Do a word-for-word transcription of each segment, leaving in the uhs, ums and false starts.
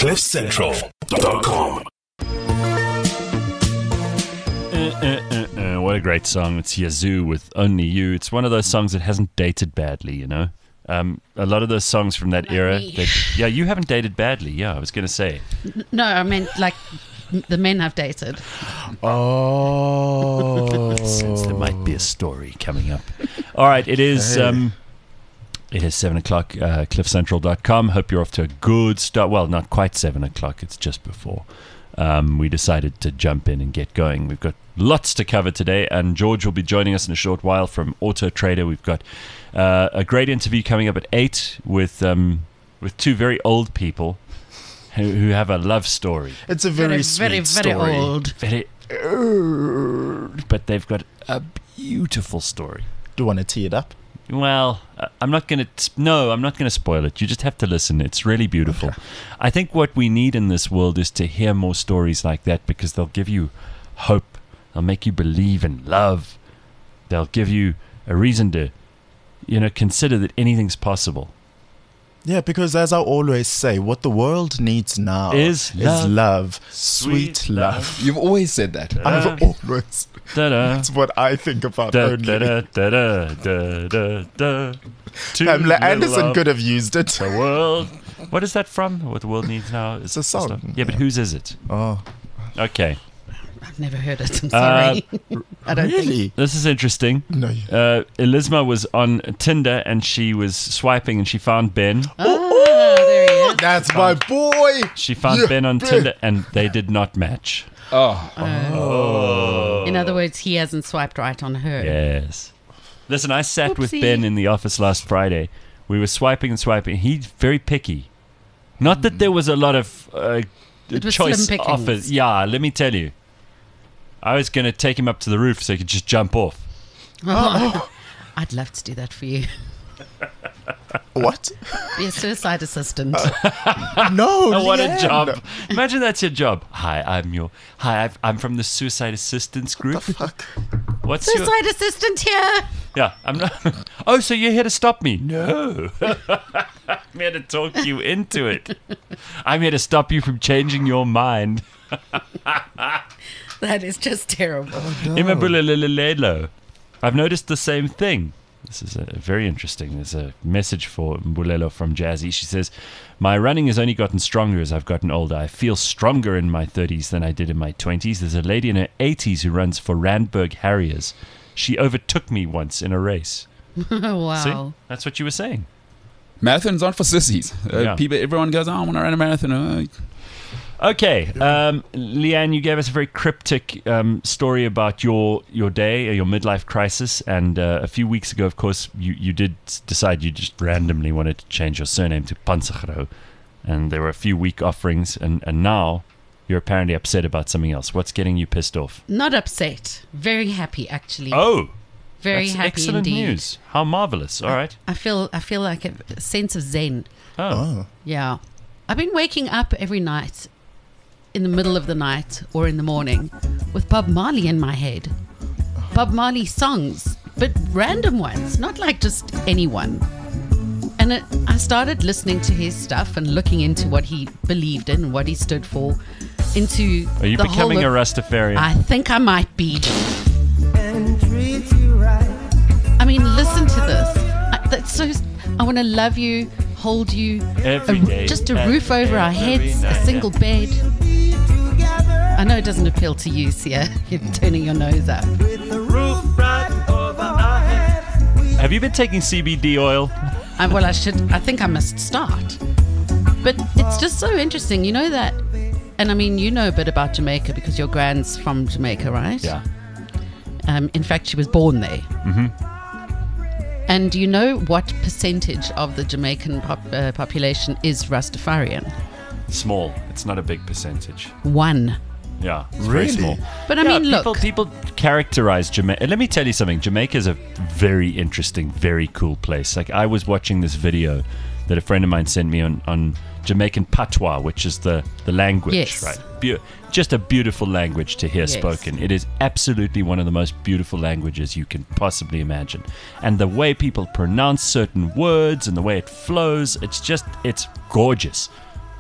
cliff central dot com. Uh, uh, uh, uh, what a great song. It's Yazoo with Only You. It's one of those songs that hasn't dated badly, you know. Um, a lot of those songs from that Not era. me. They, yeah, you haven't dated badly. Yeah, I was going to say. No, I meant like m- the men I've dated. Oh. Since there might be a story coming up. All right, it is... Um, It is seven o'clock, uh, cliff central dot com. Hope you're off to a good start. Well, not quite seven o'clock. It's just before. Um, we decided to jump in and get going. We've got lots to cover today, and George will be joining us in a short while from Auto Trader. We've got uh, a great interview coming up at eight with um, with two very old people who, who have a love story. It's a very, Very, sweet very, very story. old. Very, but they've got a beautiful story. Do you want to tee it up? Well, uh, I'm not going to... No, I'm not going to spoil it. You just have to listen. It's really beautiful. Okay. I think what we need in this world is to hear more stories like that, because they'll give you hope. They'll make you believe in love. They'll give you a reason to, you know, consider that anything's possible. Yeah, because as I always say, what the world needs now Is love. love. Sweet Sweet love. You've always said that. I've always... Da-da. That's what I think about Da, only. da, da, da, da, da, da, da. Too Pamela little Anderson of could have used it. the world. What is that from? What the world needs now? It's a song. Yeah, but whose is it? Oh, Okay. I've never heard it. I'm sorry. I don't think. really? This is interesting. No. you- Uh, Elisma was on Tinder and she was swiping and she found Ben. Ah, there he is. That's my boy. She found Yeah, Ben on Ben. Tinder and they did not match. Oh, In other words, he hasn't swiped right on her. Yes. Listen, I sat with Oopsie. Ben in the office last Friday. We were swiping and swiping. He's very picky. Not that there was a lot of uh, It was choice slim pickings. offers. Yeah, let me tell you. I was going to take him up to the roof so he could just jump off. I'd love to do that for you. What? Be a suicide assistant. No. Oh, what a Leanne. job. Imagine that's your job. Hi, I'm your... Hi, I've, I'm from the Suicide Assistance Group. Fuck. What's your... Suicide assistant here. Yeah, I'm not... Oh, so you're here to stop me? No. I'm here to talk you into it. I'm here to stop you from changing your mind. That is just terrible. Imabulelelelo. I've noticed the same thing. This is a, very interesting. There's a message for Mbulelo from Jazzy. She says, my running has only gotten stronger as I've gotten older. I feel stronger in my thirties than I did in my twenties. There's a lady in her eighties who runs for Randburg Harriers. She overtook me once in a race. Wow. See? That's what you were saying. marathons aren't for sissies. Uh, Yeah. People, everyone goes, oh, I want to run a marathon. Uh, Okay, um, Leanne, you gave us a very cryptic um, story about your your day, or your midlife crisis, and uh, a few weeks ago, of course, you, you did s- decide you just randomly wanted to change your surname to Panzagro, and there were a few weak offerings, and, and now you're apparently upset about something else. What's getting you pissed off? Not upset. Very happy, actually. Oh, Very that's happy excellent indeed. news. How marvelous! All right. I feel I feel like a sense of zen. Oh, Oh. Yeah. I've been waking up every night in the middle of the night or in the morning with Bob Marley in my head. Bob Marley songs, but random ones, not like just anyone. And it, I started listening to his stuff and looking into what he believed in, what he stood for, into are you the becoming whole a of, Rastafarian? I think I might be. I mean, listen to this. I, that's so. I want to love you, hold you, Every a- day, just a every- roof over our every heads, night, a single yeah. bed. I know it doesn't appeal to you, Sia. You're turning your nose up. Have you been taking C B D oil? I, well, I should. I think I must start. But it's just so interesting, you know that. And I mean, you know a bit about Jamaica because your grand's from Jamaica, right? Yeah. Um, in fact, she was born there. Mm-hmm. And do you know what percentage of the Jamaican pop, uh, population is Rastafarian? Small. It's not a big percentage. One. Yeah, it's Really? very small. But I Yeah, mean, look. people, people characterize Jamaica. Let me tell you something. Jamaica is a very interesting, very cool place. Like, I was watching this video that a friend of mine sent me on, on Jamaican patois, which is the, the language, Yes. right? Be- just a beautiful language to hear Yes. spoken. It is absolutely one of the most beautiful languages you can possibly imagine. And the way people pronounce certain words and the way it flows, it's just, it's gorgeous. Like,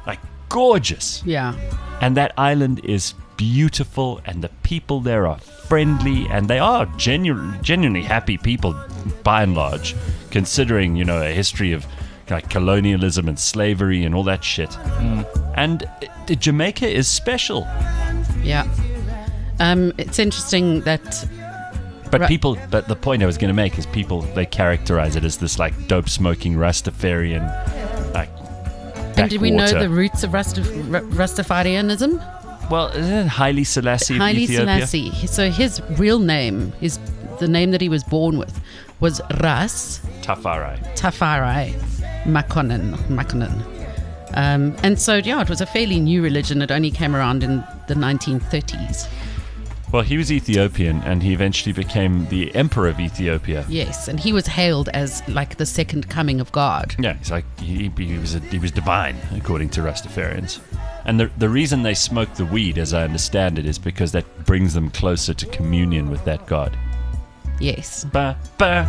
gorgeous. Yeah. And that island is beautiful, and the people there are friendly, and they are genu- genuinely happy people by and large, considering, you know, a history of like colonialism and slavery and all that shit. Mm. And uh, Jamaica is special. Yeah. Um, it's interesting that. But Right. people, but the point I was going to make is people, they characterize it as this like dope smoking Rastafarian, like. And did we know backwater. the roots of Rastaf- R- Rastafarianism? Well, isn't it Haile Selassie of Haile Ethiopia? Selassie. So his real name, his the name that he was born with, was Ras Tafari. Tafari Makonnen. Makonnen. Um, and so, yeah, it was a fairly new religion. It only came around in the nineteen thirties. Well, he was Ethiopian, and he eventually became the emperor of Ethiopia. Yes, and he was hailed as like the second coming of God. Yeah, he's like he, he was a, he was divine according to Rastafarians, and the the reason they smoke the weed, as I understand it, is because that brings them closer to communion with that God. Yes. Ba, ba.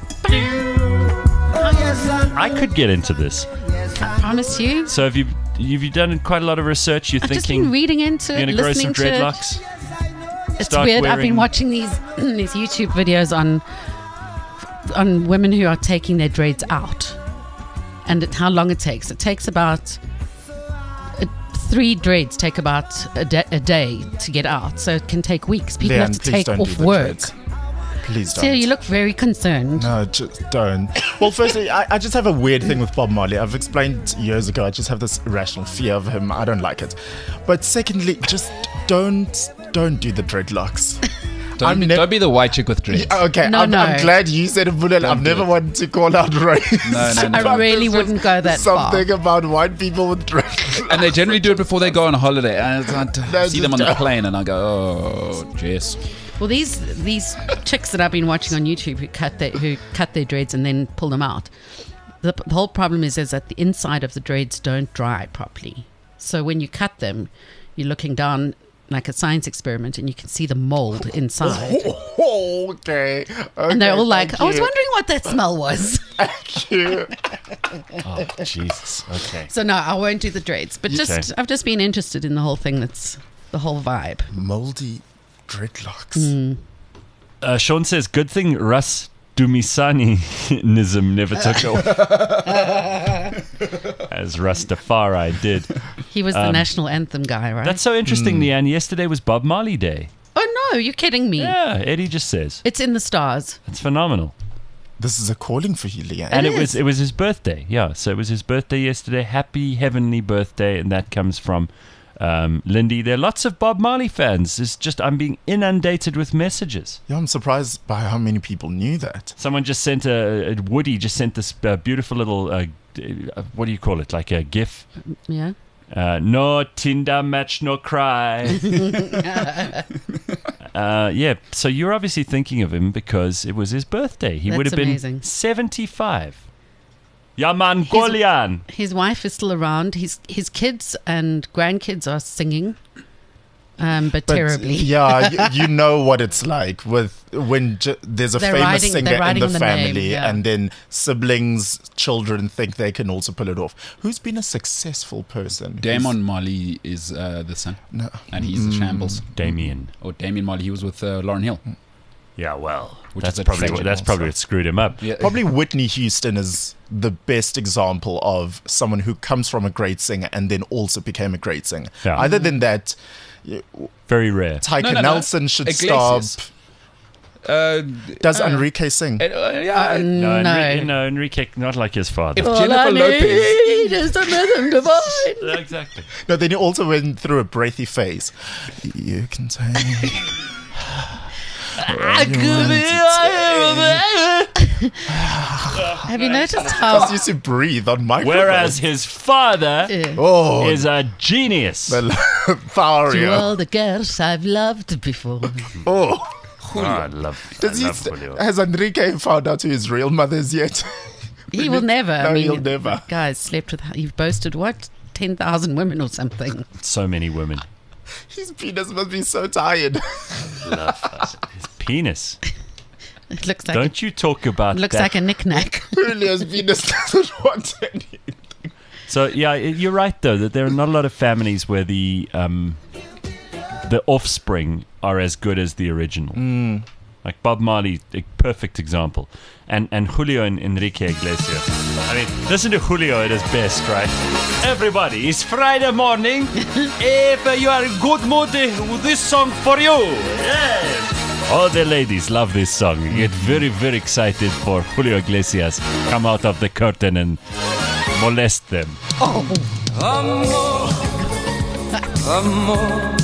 I could get into this. I promise you. So have you have you done quite a lot of research? You're I've just thinking been reading into you're it, going to grow listening some to it. dreadlocks? It's Start weird. I've wearing- been watching these these YouTube videos on on women who are taking their dreads out, and it, how long it takes. It takes about uh, three dreads take about a, da- a day to get out, so it can take weeks. People Leanne, have to please take don't off do the work. dreads. Please don't. So you look very concerned. No, just don't. Well, firstly, I, I just have a weird thing with Bob Marley. I've explained years ago, I just have this irrational fear of him. I don't like it. But secondly, just don't don't do the dreadlocks. Don't, I'm be, nev- don't be the white chick with dreads. Okay, No, I'm, no. I'm glad you said it, Bulel. I've do never it. wanted to call out race. No, no, no. I But really there's wouldn't go that far. Something about white people with dreads. And they generally do it before they go on holiday. And it's like, I That's see them on just- the plane and I go, oh, Jess. Well, these these chicks that I've been watching on YouTube who cut their who cut their dreads and then pull them out. The, the whole problem is is that the inside of the dreads don't dry properly. So when you cut them, you're looking down like a science experiment, and you can see the mold inside. okay. okay. And they're all like, thank "I was you. wondering what that smell was." Thank you. Oh, Jesus. Okay. So no, I won't do the dreads. But just Okay. I've just been interested in the whole thing. That's the whole vibe. Moldy dreadlocks. Uh, Sean says, good thing Russ Dumisani-nism never took off. As Rastafari did. He was the Um, national anthem guy, right? That's so interesting, Leanne. Yesterday was Bob Marley Day. oh no, you're kidding me. Yeah, Eddie just says. It's in the stars. It's phenomenal. This is a calling for you, Leanne. And It it, was is. it was his birthday. Yeah, so it was his birthday yesterday. Happy heavenly birthday, and that comes from um, Lindy. There are lots of Bob Marley fans. It's just I'm being inundated with messages. Yeah, I'm surprised by how many people knew that. Someone just sent a, a Woody just sent this uh, beautiful little uh, d- uh, what do you call it? Like a GIF. Yeah. Uh, no Tinder match, no cry. uh, yeah, so you're obviously thinking of him because it was his birthday. He would That's have been amazing. seventy-five. Yaman Golian. His wife is still around. His his kids and grandkids are singing, um, but, But terribly. yeah, you, you know what it's like with when j- there's a They're famous riding- singer they're in riding the on the name, family, yeah. and then siblings, children think they can also pull it off. Who's been a successful person? who's- Damon Marley is uh, the son. No. And he's the shambles. Damien. Or Damien Marley, he was with uh, Lauren Hill. Yeah, well, Which that's is a probably tragic what, that's also. probably what screwed him up. Yeah. Probably Whitney Houston is the best example of someone who comes from a great singer and then also became a great singer. Yeah. Other than that, y- Very rare. Tyka No, no, no. Nelson should Iglesias. stop. Uh, Does Enrique sing? uh, yeah. Uh, No, no. Enrique, no, Enrique, not like his father. if Jennifer Lopez. is a rhythm divine. Yeah, exactly. No, then he also went through a breathy phase. You can take. Have you noticed Just how? used to breathe on microphone. Whereas his father Yeah. oh, is a genius. the To Tharia. all the girls I've loved before. Oh, Oh, I love, does I he love st- Julio. has Enrique found out who his real mother is yet? He will never. No, I mean, he'll never. Guys slept with. You've boasted what? Ten thousand women or something. So many women His penis must be so tired. love us. His penis. It looks like. Don't you talk about it looks that. like a knick-knack. Julio's penis doesn't want anything. So yeah, you're right though that there are not a lot of families where the um, the offspring are as good as the original. Mm. Like Bob Marley, a perfect example, and and Julio and Enrique Iglesias. I mean, listen to Julio at his best, right? Everybody, it's Friday morning. If you are in good mood, this song for you. Yes. All the ladies love this song. You get very, very excited for Julio Iglesias come out of the curtain and molest them. Amor, amor,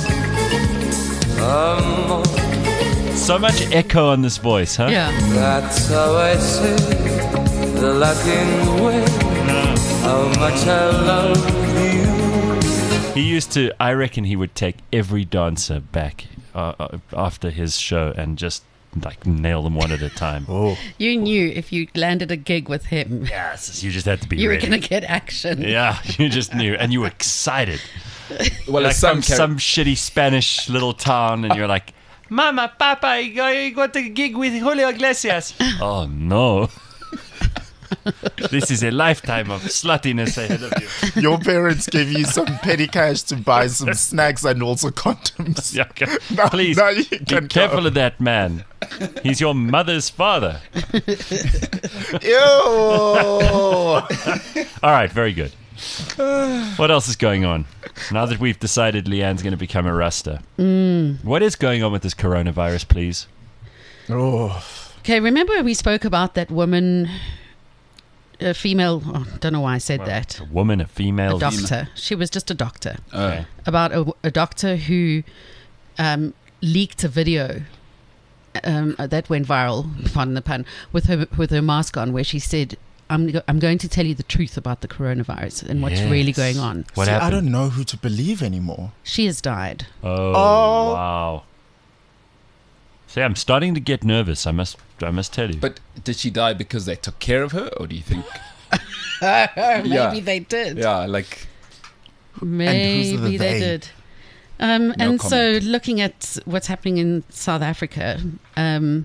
amor. So much echo on this voice, huh? Yeah. That's how I say the Latin way. How much I love you. He used to, I reckon he would take every dancer back uh, uh, after his show and just like nail them one at a time. Oh, You knew if you landed a gig with him, Yes, you just had to be you were ready. going to get action. Yeah, you just knew, and you were excited. Well, Like it's some from char- some shitty Spanish little town, and you're like, Mama, Papa, I got, I got a gig with Julio Iglesias. Oh no. This is a lifetime of sluttiness ahead of you. your parents gave you some petty cash to buy some snacks and also condoms. Yeah, okay. Now- Please, now you be can careful go. of that man. He's your mother's father. Ew. All right, very good. What else is going on? Now that we've decided Leanne's going to become a Rasta. Mm. What is going on with this coronavirus, please? Oh, Okay, remember we spoke about that woman, a female, oh, don't know why I said that, A woman, a female. a doctor. She was just a doctor. Uh, About a, a doctor who um, leaked a video um, that went viral, pardon the pun, with her with her mask on, where she said, I'm, go- I'm going to tell you the truth about the coronavirus and what's Yes. really going on. What see, I happened? don't know who to believe anymore. She has died. Oh, Oh. wow. See, I'm starting to get nervous. I must, I must tell you. but did she die because they took care of her, or do you think? Maybe Yeah. they did. Yeah, like Maybe the they they? did. Um, No and so, comment. looking at what's happening in South Africa, um,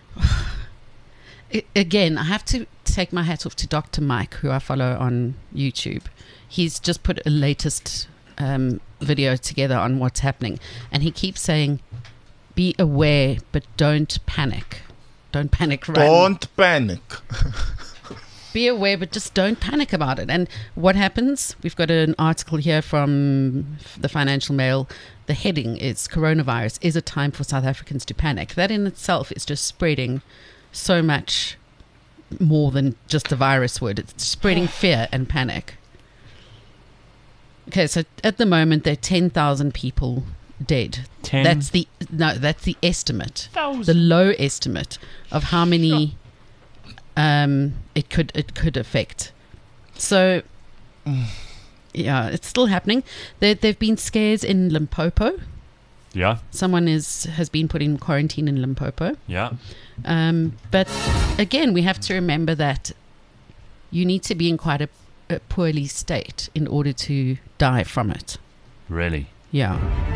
I- again, I have to take my hat off to Doctor Mike, who I follow on YouTube. He's just put a latest um, video together on what's happening, and he keeps saying, "Be aware, but don't panic. Don't panic. Run. Don't panic. Be aware, but just don't panic about it." And what happens? We've got an article here from the Financial Mail. The heading is "Coronavirus is a time for South Africans to panic." That in itself is just spreading so much more than just the virus would. It's spreading fear and panic. Okay, so at the moment there are ten thousand people dead. Ten That's the no. That's the estimate. The low estimate of how many um, it could it could affect. So yeah, it's still happening. There there've been scares in Limpopo. Yeah, Someone is has been put in quarantine in Limpopo. yeah. Um, but again, we have to remember that you need to be in quite a, a poorly state in order to die from it. Really? Yeah.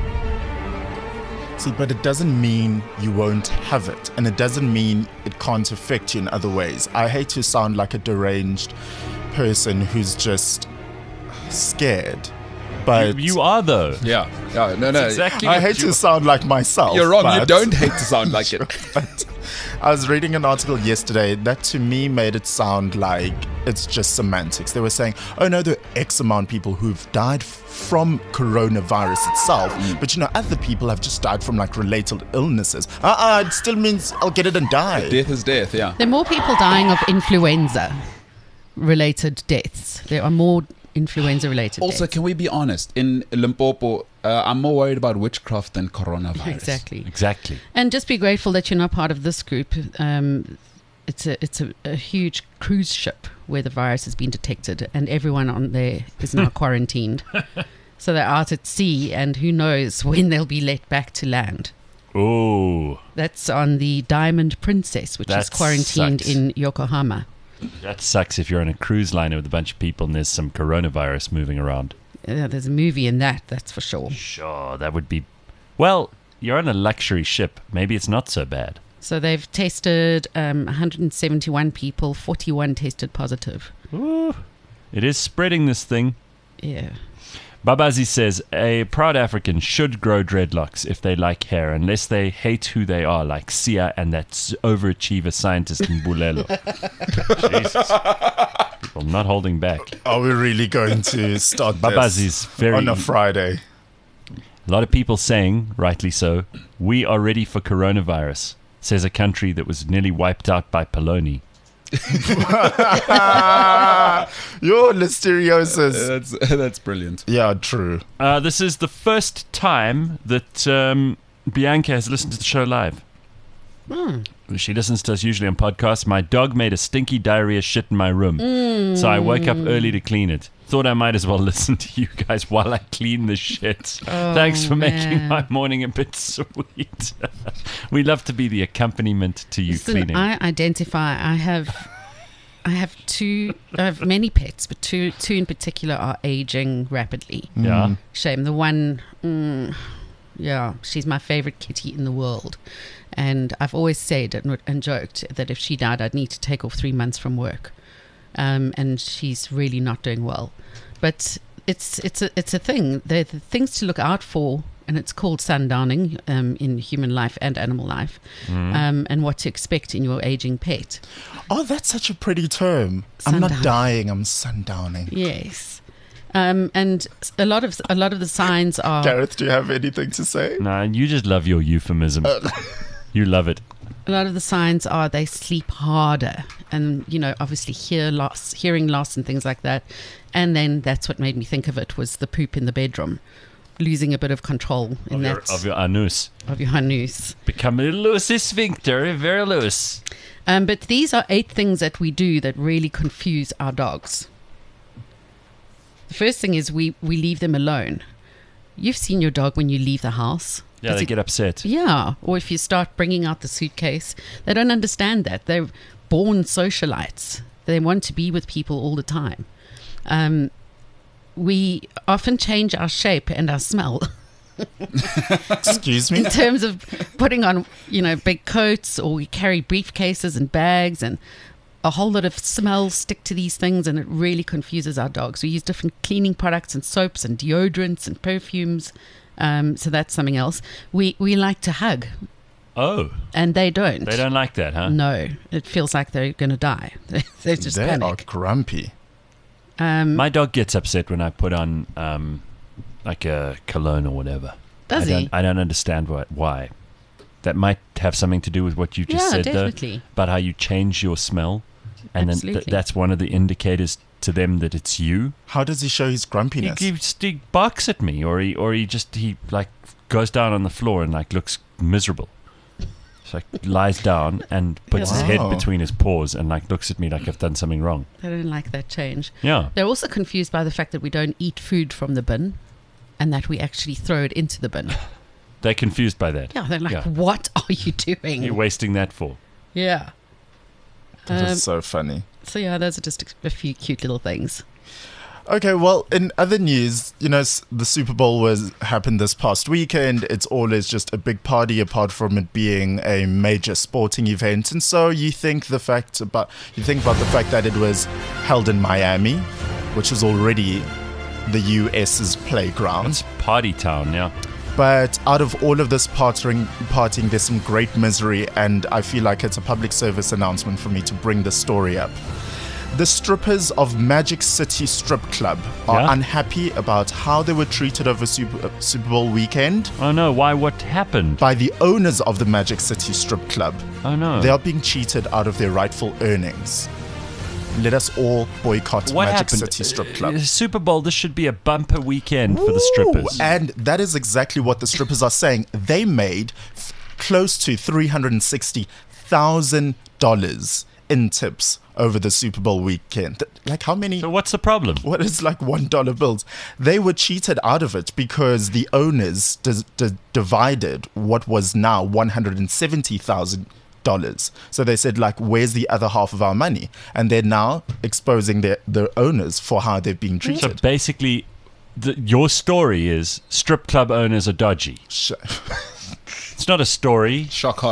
See, but it doesn't mean you won't have it, and it doesn't mean it can't affect you in other ways. I hate to sound like a deranged person who's just scared, but You, you are, though. yeah, yeah. No, no. That's exactly I what hate you- to sound like myself. You're wrong. You but- don't hate to sound like it. But I was reading an article yesterday that to me made it sound like it's just semantics. They were saying, oh no, there are X amount of people who've died from coronavirus itself, but you know, other people have just died from like related illnesses. Uh-uh, it still means I'll get it and die. Death is death. Yeah. There are more people dying of influenza related deaths. There are more influenza related Also, deaths. can we be honest? In Limpopo, uh, I'm more worried about witchcraft than coronavirus. Exactly. Exactly. And just be grateful that you're not part of this group. Um, it's a it's a, a huge cruise ship where the virus has been detected, and everyone on there is now quarantined. So they're out at sea, and who knows when they'll be let back to land. Ooh, That's on the Diamond Princess, which is That quarantined sucks. in Yokohama. that sucks if you're on a cruise liner with a bunch of people and there's some coronavirus moving around. Uh, there's a movie in that, that's for sure. Sure, that would be... Well, you're on a luxury ship. Maybe it's not so bad. So they've tested um, one hundred seventy-one people, forty-one tested positive. Ooh. It is spreading this thing. Yeah. Babazi says, a proud African should grow dreadlocks if they like hair, unless they hate who they are, like Sia and that s- overachiever scientist in Bulelo. Jesus. People not holding back. Are we really going to start this Babazi's very... on a Friday? A lot of people saying, rightly so, we are ready for coronavirus, says a country that was nearly wiped out by Poloni. Your listeriosis. That's that's brilliant. Yeah, true. Uh, this is the first time that um, Bianca has listened to the show live. Hmm. She listens to us usually on podcasts. My dog made a stinky diarrhea shit in my room, so I woke up early to clean it. Thought I might as well listen to you guys while I clean the shit. Oh, Thanks for making man. my morning a bit sweet. We love to be the accompaniment to you Listen, cleaning. I identify. I have, I have two. I have many pets, but two, two in particular are aging rapidly. yeah. Shame. The one, mm, yeah, she's my favorite kitty in the world, and I've always said and, and joked that if she died, I'd need to take off three months from work. Um, and she's really not doing well. But it's it's a it's a thing. They're the things to look out for, and it's called sundowning um, in human life and animal life, um, and what to expect in your aging pet. Oh, that's such a pretty term. I'm not Sundown. dying, I'm sundowning. Yes, um, and a lot of a lot of the signs are. Gareth, do you have anything to say? Nah, you just love your euphemism. You love it. A lot of the signs are they sleep harder, and you know, obviously hear loss, hearing loss, and things like that. And then that's what made me think of it was the poop in the bedroom, losing a bit of control in Of your, that of your anus. of your anus. Become a little loose sphincter, very loose. Um, but these are eight things that we do that really confuse our dogs. The first thing is we we leave them alone. You've seen your dog when you leave the house. Yeah, Does they it- get upset. Yeah, or if you start bringing out the suitcase, they don't understand that. They're born socialites. They want to be with people all the time. Um, we often change our shape and our smell Excuse me? in terms of putting on, you know, big coats, or we carry briefcases and bags, and a whole lot of smells stick to these things, and it really confuses our dogs. We use different cleaning products and soaps and deodorants and perfumes. Um, so that's something else. We we like to hug, Oh, and they don't. they don't like that, huh? No, it feels like they're going to die. They just They are panic. grumpy. Um, My dog gets upset when I put on um, like a cologne or whatever. Does I don't, he? I don't understand why, why. That might have something to do with what you just Yeah, said, definitely. though, about how you change your smell, and then th- Absolutely. that's one of the indicators to them that it's you. How does he show his He, grumpiness? he, he barks at me, or he or he just he like goes down on the floor and like looks miserable. So like lies down and puts his head Wow. between his paws and like looks at me like I've done something wrong. They don't like that change. Yeah. They're also confused by the fact that we don't eat food from the bin, and that we actually throw it into the bin. They're confused by that. Yeah, they're like, Yeah. "What are you doing?" You're wasting that for. Yeah. That Um, is so funny. so yeah, those are just a few cute little things. Okay, well, in other news, you know, s- the Super Bowl was happened this past weekend. It's always just a big party, apart from it being a major sporting event. And so you think the fact about you think about the fact that it was held in Miami, which is already the U S's playground. It's party town, yeah. But out of all of this partying, partying, there's some great misery, and I feel like it's a public service announcement for me to bring this story up. The strippers of Magic City Strip Club are Yeah? unhappy about how they were treated over Super, uh, Super Bowl weekend Oh no, why? What happened? by the owners of the Magic City Strip Club. Oh no. They are being cheated out of their rightful earnings. Let us all boycott what Magic happened? City Strip Club. Uh, Super Bowl, this should be a bumper weekend for the Ooh, strippers. And that is exactly what the strippers are saying. They made f- close to three hundred sixty thousand dollars in tips over the Super Bowl weekend. Th- Like how many? So what's the problem? What is like one dollar bills? They were cheated out of it because the owners dis- di- divided what was now one hundred seventy thousand dollars. So they said, like, where's the other half of our money? And they're now exposing their, their owners for how they're being So treated. basically, the, your story is strip club owners are dodgy. Sh- It's not a story. Shock horror.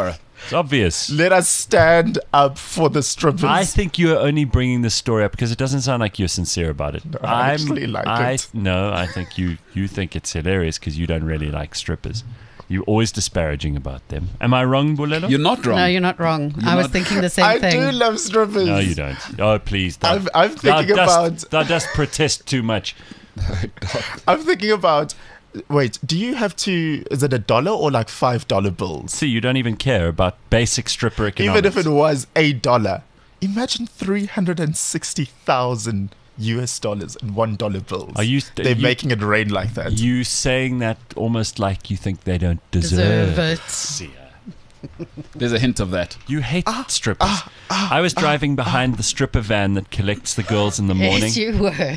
It's obvious. Let us stand up for the strippers. I think you're only bringing this story up because it doesn't sound like you're sincere about it. I I'm- actually like I, it. No, I think you, you think it's hilarious because you don't really like strippers. You're always disparaging about them. Am I wrong, Bulelo? You're not wrong. No, you're not wrong. I was not- thinking the same I thing. do love strippers. No, you don't. Oh, please. Thou, I'm- I'm thinking thou about- Dost, thou dost protest too much. I'm thinking about. Wait, do you have to? Is it a dollar or like five dollar bills? See, you don't even care about basic stripper economics. Even if it was a dollar, imagine three hundred and sixty thousand U S dollars in one dollar bills. Are you- They're you- making it rain like that. You saying that almost like you think they don't deserve, Deserve it. See, There's a hint of that. you hate Ah, strippers. I was driving behind the stripper van that collects the girls in the morning. Yes, you were.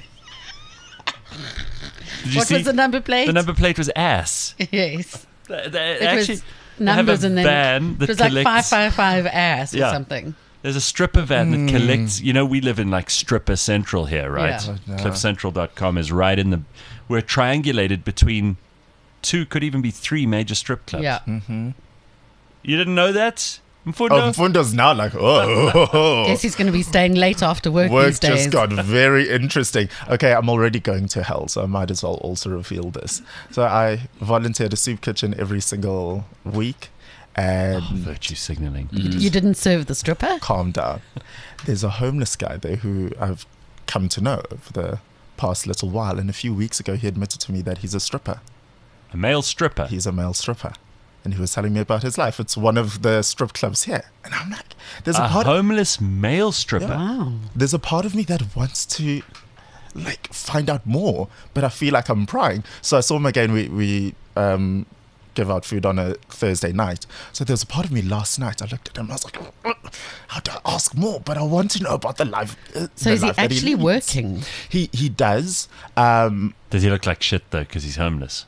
Did you What see? was the number plate? The number plate was ass. Yes. They, they It actually, was they have numbers a and then van that it was like collects. five five five ass or Yeah. something. There's a stripper van Hmm. that collects. You know, we live in like Stripper Central here, right? Yeah. Oh, no. cliff central dot com is right in the. We're triangulated between two, could even be three major strip clubs. Yeah. You didn't know that? Mfundo? Oh, Fundo's now like, oh, Guess he's going to be staying late after work, work these days. just got very interesting. Okay, I'm already going to hell, so I might as well also reveal this. So I volunteer at a soup kitchen every single week, and Virtue signaling. You didn't serve the stripper? calm down. There's a homeless guy there who I've come to know over the past little while, and a few weeks ago he admitted to me that he's a stripper. A male stripper. He's a male stripper. And he was telling me about his life. It's one of the strip clubs here. And I'm like, there's a, a part homeless male stripper. Wow. there's a part of me that wants to like find out more, but I feel like I'm prying. So I saw him again. We we um give out food on a Thursday night. So there's a part of me last night. I looked at him. I was like, how do I ask more? But I want to know about the life. Uh, So the is he life that actually leads. working? He he does. Um, Does he look like shit though? Because he's homeless.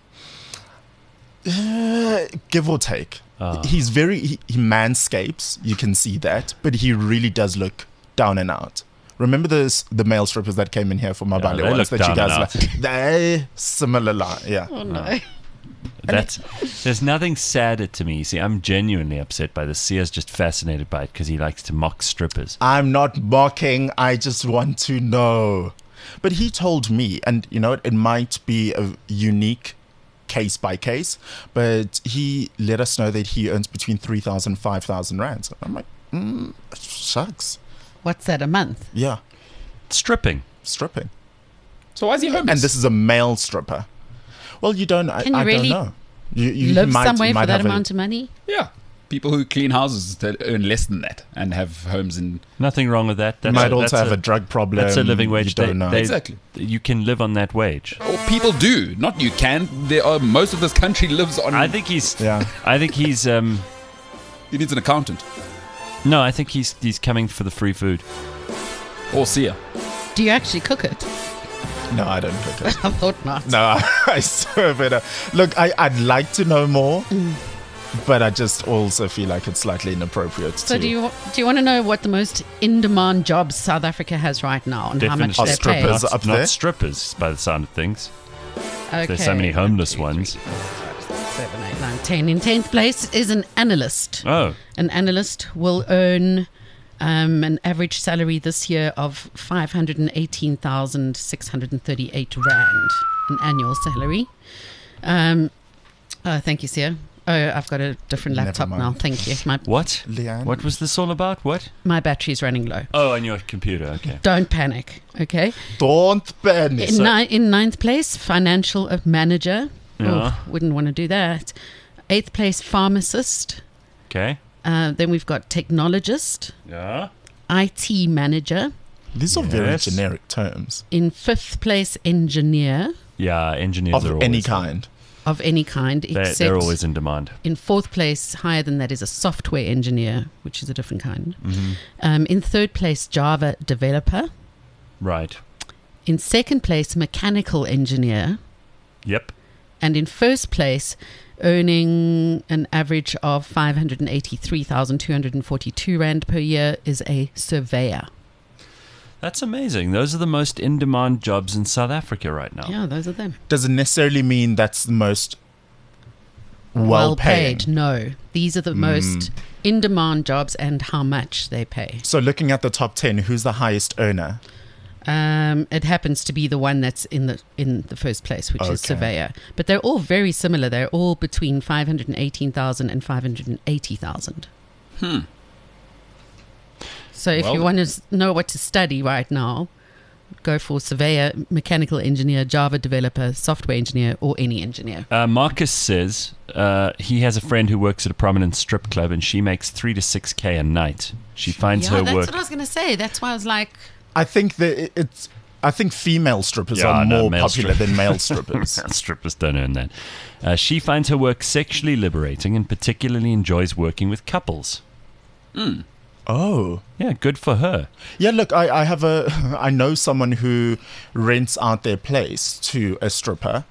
Uh, give or take. Ah. He's very he, he manscapes. You can see that, but he really does look down and out. Remember those the male strippers that came in here for my Yeah, ballet they ones look that you down guys and like? They similar line, yeah. Oh, no. That's there's nothing sadder to me. You see, I'm genuinely upset by this. Sia's just fascinated by it because he likes to mock strippers. I'm not mocking. I just want to know. But he told me, and you know, it might be a unique case by case, but he let us know that he earns between three thousand and five thousand rands. I'm like, mm, shucks. What's that, a month? Yeah, Stripping. stripping. So why is he homeless? And this is a male stripper. Well, you don't. I, Can you I really don't know. You, you Live might, somewhere might for that have a- amount of money? yeah. People who clean houses that earn less than that and have homes in. Nothing wrong with that. You That's might a, also that's have a, drug problem. That's a living You wage. don't They- know. they- Exactly. You can live on that wage. Or people do. Not you can. There are most of this country lives on. I think he's. Yeah. I think he's. Um, he needs an accountant no, I think he's he's coming for the free food. or Sia. Do you actually cook it? No, I don't cook it. I thought not. No, I, I serve it. Look, I, I'd like to know more, but I just also feel like it's slightly inappropriate. So to, do you do you want to know what the most in-demand jobs South Africa has right now and how much Definitely. they're Are strippers paid? up not there? strippers, by the sound of things. Okay. There's so many homeless ones. Seven, eight, nine, ten. In tenth place is an analyst. Oh, An analyst will earn um, an average salary this year of five hundred eighteen thousand six hundred thirty-eight rand, an annual salary. Um, oh, thank you, Sia. Oh, I've got a different Never laptop mind. now. Thank you. My what? Leanne? What was this all about? What? my battery's running low. Oh, on your computer. Okay. Don't panic, okay? Don't panic. In, ni- in ninth place, financial manager. Yeah. Oh, wouldn't want to do that. Eighth place, pharmacist. Okay. Uh, then we've got technologist, Yeah. I T manager. These are very Yes. generic terms In fifth place, engineer Yeah. Engineers are of always any kind. of any kind. They, except they're always in demand. in fourth place, higher than that, is a software engineer, which is a different kind. Mm-hmm. Um, in third place, Java developer. Right. In second place, mechanical engineer. Yep. And in first place, earning an average of five hundred eighty-three thousand two hundred forty-two rand per year, is a surveyor. That's amazing. Those are the most in-demand jobs in South Africa right now. Yeah, those are them. Doesn't necessarily mean that's the most well paying. paid. No, these are the most in-demand jobs and how much they pay. So looking at the top ten, who's the highest earner? Um, it happens to be the one that's in the in the first place, which is Okay. surveyor. But they're all very similar. They're all between five hundred eighteen thousand and five hundred eighty thousand. Hmm. So if Well you then. want to s- know what to study right now, go for surveyor, mechanical engineer, Java developer, software engineer, or any engineer. Uh, Marcus says uh, he has a friend who works at a prominent strip club, and she makes three to six k a night. She finds yeah, her that's work. what I was going to say. That's why I was like, I think that it's. I think female strippers Yeah, are no, more male popular strip- than male strippers. Strippers don't earn that. Uh, she finds her work sexually liberating and particularly enjoys working with couples. Oh. Yeah, good for her. Yeah, look, I, I have a, I know someone who rents out their place to a stripper.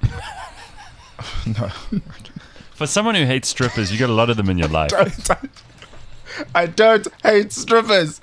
No, For someone who hates strippers, you got a lot of them in your life. don't, don't. I don't hate strippers.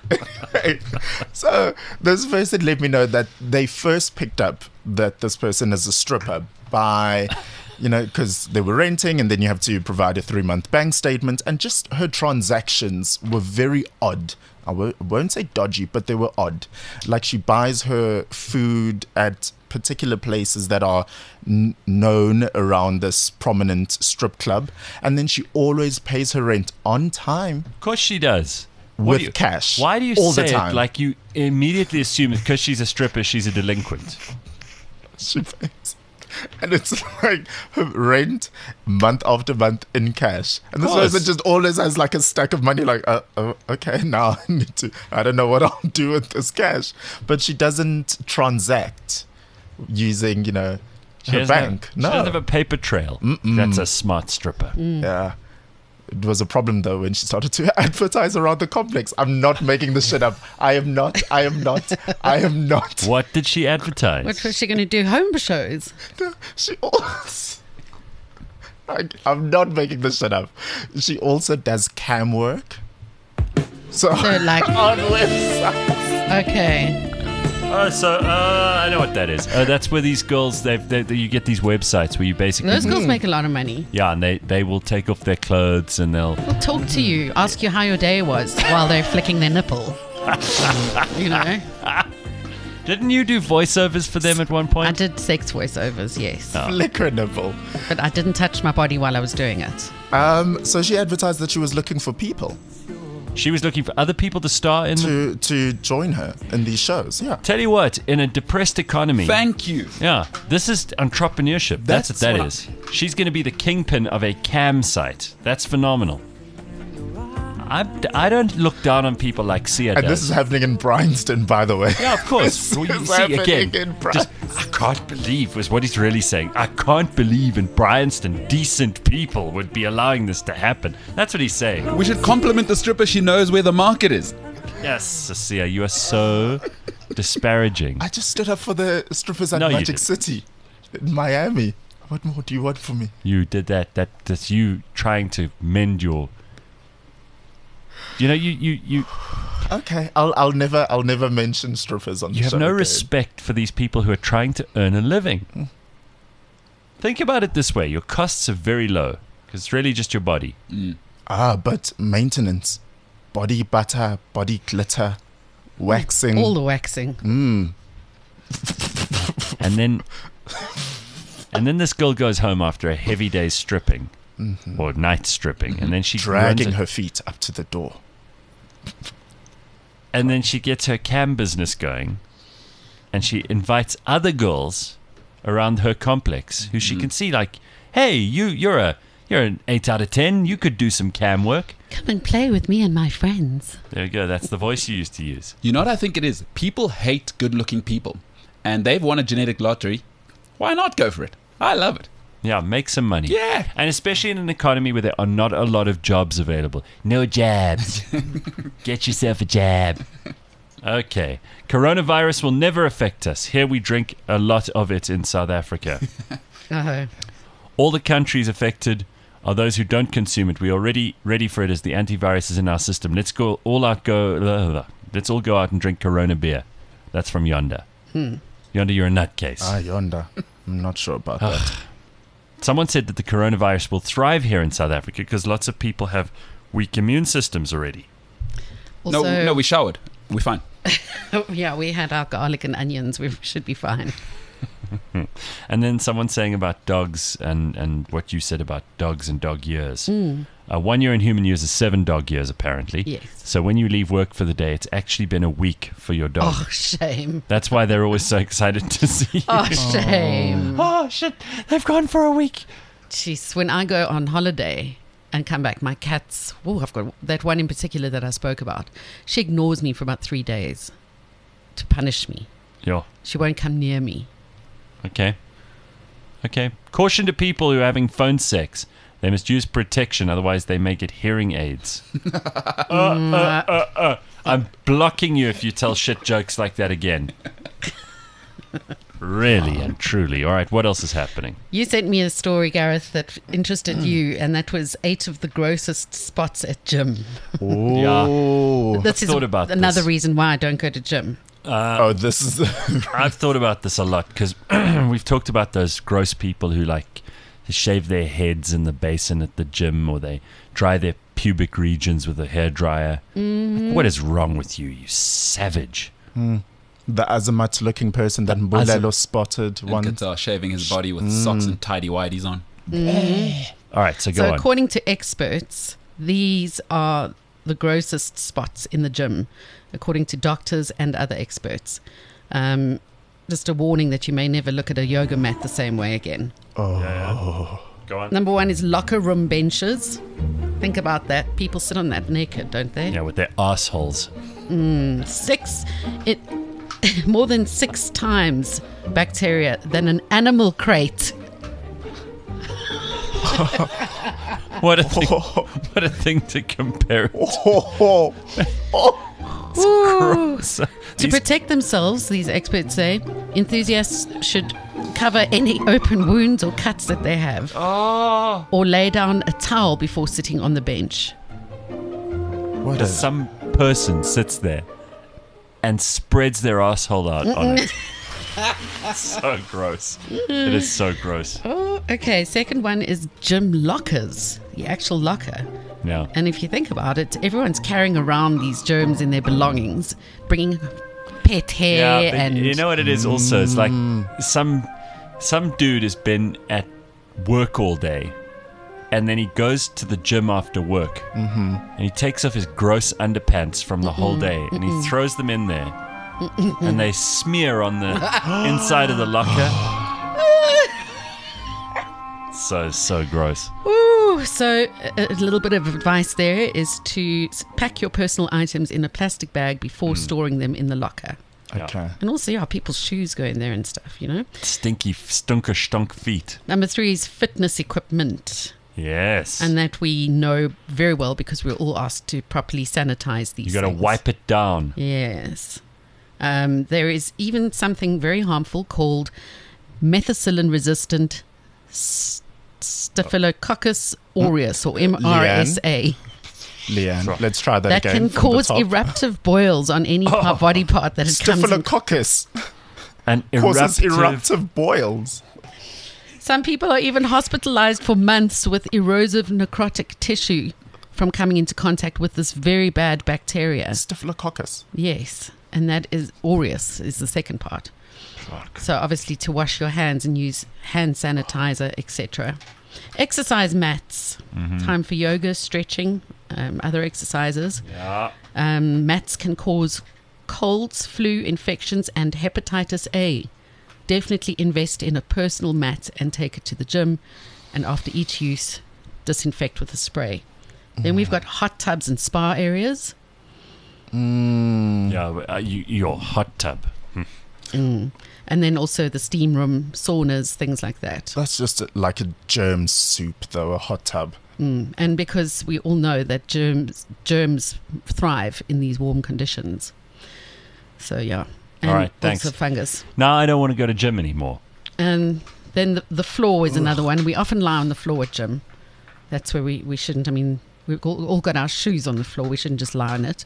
So this person let me know that they first picked up that this person is a stripper by, you know, because they were renting and then you have to provide a three month bank statement, and just her transactions were very odd. I wo- won't say dodgy, but they were odd. Like she buys her food at particular places that are n- known around this prominent strip club, and then she always pays her rent on time Of course she does. What with do you- cash. Why do you all say the time? it like you immediately assume because she's a stripper, she's a delinquent? She pays. And it's like her rent month after month in cash. And this course. person just always has like a stack of money, like, uh, oh, okay, now I need to, I don't know what I'll do with this cash. But she doesn't transact using, you know, She her doesn't bank. Have, no. She doesn't have a paper trail. That's a smart stripper. Yeah. It was a problem though when she started to advertise around the complex. I'm not making this shit up. I am not. I am not. I am not. What did she advertise? what was she going to do? Home shows? She also. I, I'm not making this shit up. She also does cam work. So, So like, on websites. okay. Oh, so uh, I know what that is. Oh, that's where these girls, they've, they, they, you get these websites where you basically, Those girls make a lot of money. yeah, and they, they will take off their clothes and they'll, They'll talk to you, ask you how your day was while they're flicking their nipple. You know? didn't you do voiceovers for them at one I point? did sex voiceovers, yes. Flicker nipple. But I didn't touch my body while I was doing it. Um, so she advertised that she was looking for people She was looking for other people to star in. The, to to join her in these shows. Yeah. tell you what, in a depressed economy, Thank you. yeah, this is entrepreneurship. That's, That's what that what I- is. She's going to be the kingpin of a cam site. That's phenomenal. I, I don't look down on people like Sia And does. this is happening in Bryanston, by the way. Yeah, of course. This Well, you is see, happening again, in Bry- just, I can't believe was what he's really saying. I can't believe in Bryanston decent people would be allowing this to happen. That's what he's saying. We should compliment the stripper. She knows where the market is. Yes, Sia, you are so disparaging. I just stood up for the strippers at No, you Magic didn't. City in Miami. What more do you want from me? You did that. That that's you trying to mend your. You know, you you you, Okay, I'll I'll never I'll never mention strippers on you the have show no again. respect for these people who are trying to earn a living. Think about it this way: your costs are very low because it's really just your body. Ah, but maintenance, body butter, body glitter, waxing. All the waxing. Mm. and then and then this girl goes home after a heavy day's stripping or night stripping, and then she runs Dragging it- her feet up to the door. and then she gets her cam business going, and she invites other girls around her complex who she can see like, hey, you you're a you're an eight out of ten. You could do some cam work. Come and play with me and my friends. There you go. That's the voice you used to use. You know what I think it is? People hate good-looking people, and they've won a genetic lottery. Why not go for it? I love it. Yeah, make some money. Yeah. And especially in an economy where there are not a lot of jobs available. No jabs. Get yourself a jab. Okay. Coronavirus will never affect us. Here we drink a lot of it in South Africa. Oh. All the countries affected are those who don't consume it. We're already ready for it as the antivirus is in our system. Let's go all out go uh, let's all go out and drink Corona beer. That's from Yonder. Hmm. Yonder, you're a nutcase. Ah, yonder. I'm not sure about that. someone said that the coronavirus will thrive here in South Africa because lots of people have weak immune systems already. Also, no, no, we showered. We're fine. yeah, we had our garlic and onions. We should be fine. And then someone saying about dogs and, and what you said about dogs and dog years. Mm. Uh, one year in human years is seven dog years, apparently. Yes. So when you leave work for the day, it's actually been a week for your dog. Oh, shame. That's why they're always so excited to see you. Oh, shame. Oh, shit. They've gone for a week. Jeez, when I go on holiday and come back, my cats, oh, I've got that one in particular that I spoke about. She ignores me for about three days to punish me. Yeah. She won't come near me. Okay. Okay. Caution to people who are having phone sex. They must use protection, otherwise they may get hearing aids. uh, uh, uh, uh. I'm blocking you if you tell shit jokes like that again. Really and truly. All right, what else is happening? You sent me a story, Gareth, that interested you, and that was eight of the grossest spots at gym. Oh. This is thought about another this. reason why I don't go to gym. oh, this is. I've thought about this a lot because we've talked about those gross people who like they shave their heads in the basin at the gym, or they dry their pubic regions with a hairdryer. Mm-hmm. Like, what is wrong with you, you savage? the Azamat looking person that Mbulelo spotted And once. Qatar shaving his body with socks and tidy whities on. All right, so go So, on. according to experts, these are the grossest spots in the gym, according to doctors and other experts. Um, just a warning that you may never look at a yoga mat the same way again. Go on. Number one is locker room benches. Think about that. People sit on that naked, don't they? Yeah, with their assholes. Six, it more than six times bacteria than an animal crate. What a thing! What a thing to compare it Oh, Ooh. to. To These- protect themselves, these experts say, enthusiasts should cover any open wounds or cuts that they have, oh, or lay down a towel before sitting on the bench. what is some person sits there and spreads their asshole out on it. So gross. It is so gross. Oh, okay. Second one is gym lockers, the actual locker. Yeah. And if you think about it, everyone's carrying around these germs in their belongings, bringing pet hair Yeah, but and you know what it is also? It's like some some dude has been at work all day and then he goes to the gym after work mm-hmm. and he takes off his gross underpants from the mm-mm, whole day and mm-mm. he throws them in there mm-mm. and they smear on the inside of the locker. So, so gross. Ooh, so a, a little bit of advice there is to s- pack your personal items in a plastic bag before storing them in the locker. Okay. And also, yeah, people's shoes go in there and stuff, you know. Stinky, stunker, stunk feet. Number three is fitness equipment. Yes. And that we know very well because we're all asked to properly sanitize these you got to things. wipe it down. Yes. Um, there is even something very harmful called methicillin-resistant s- Staphylococcus aureus, or M R S A. Leanne, Sure. let's try that, That again. can from cause the top. eruptive boils on any pa- body part that it comes in. Staphylococcus And causes eruptive. eruptive boils. Some people are even hospitalized for months with erosive necrotic tissue from coming into contact with this very bad bacteria. Staphylococcus. Yes, and that is aureus is the second part. So obviously to wash your hands and use hand sanitizer, et cetera. Exercise mats. Time for yoga, stretching, um, other exercises. Yeah. Um, mats can cause colds, flu infections, and hepatitis A. Definitely invest in a personal mat and take it to the gym. And after each use, disinfect with a spray. Then we've got hot tubs and spa areas. Yeah, uh, you, your hot tub. Mm. And then also the steam room, saunas, things like that. That's just a, like a germ soup, though, a hot tub. Mm. And because we all know that germs germs thrive in these warm conditions. So, yeah. And All right, thanks. also fungus. Now I don't want to go to gym anymore. And then the, the floor is another one. We often lie on the floor at gym. That's where we, we shouldn't. I mean, we've all, all got our shoes on the floor. We shouldn't just lie on it.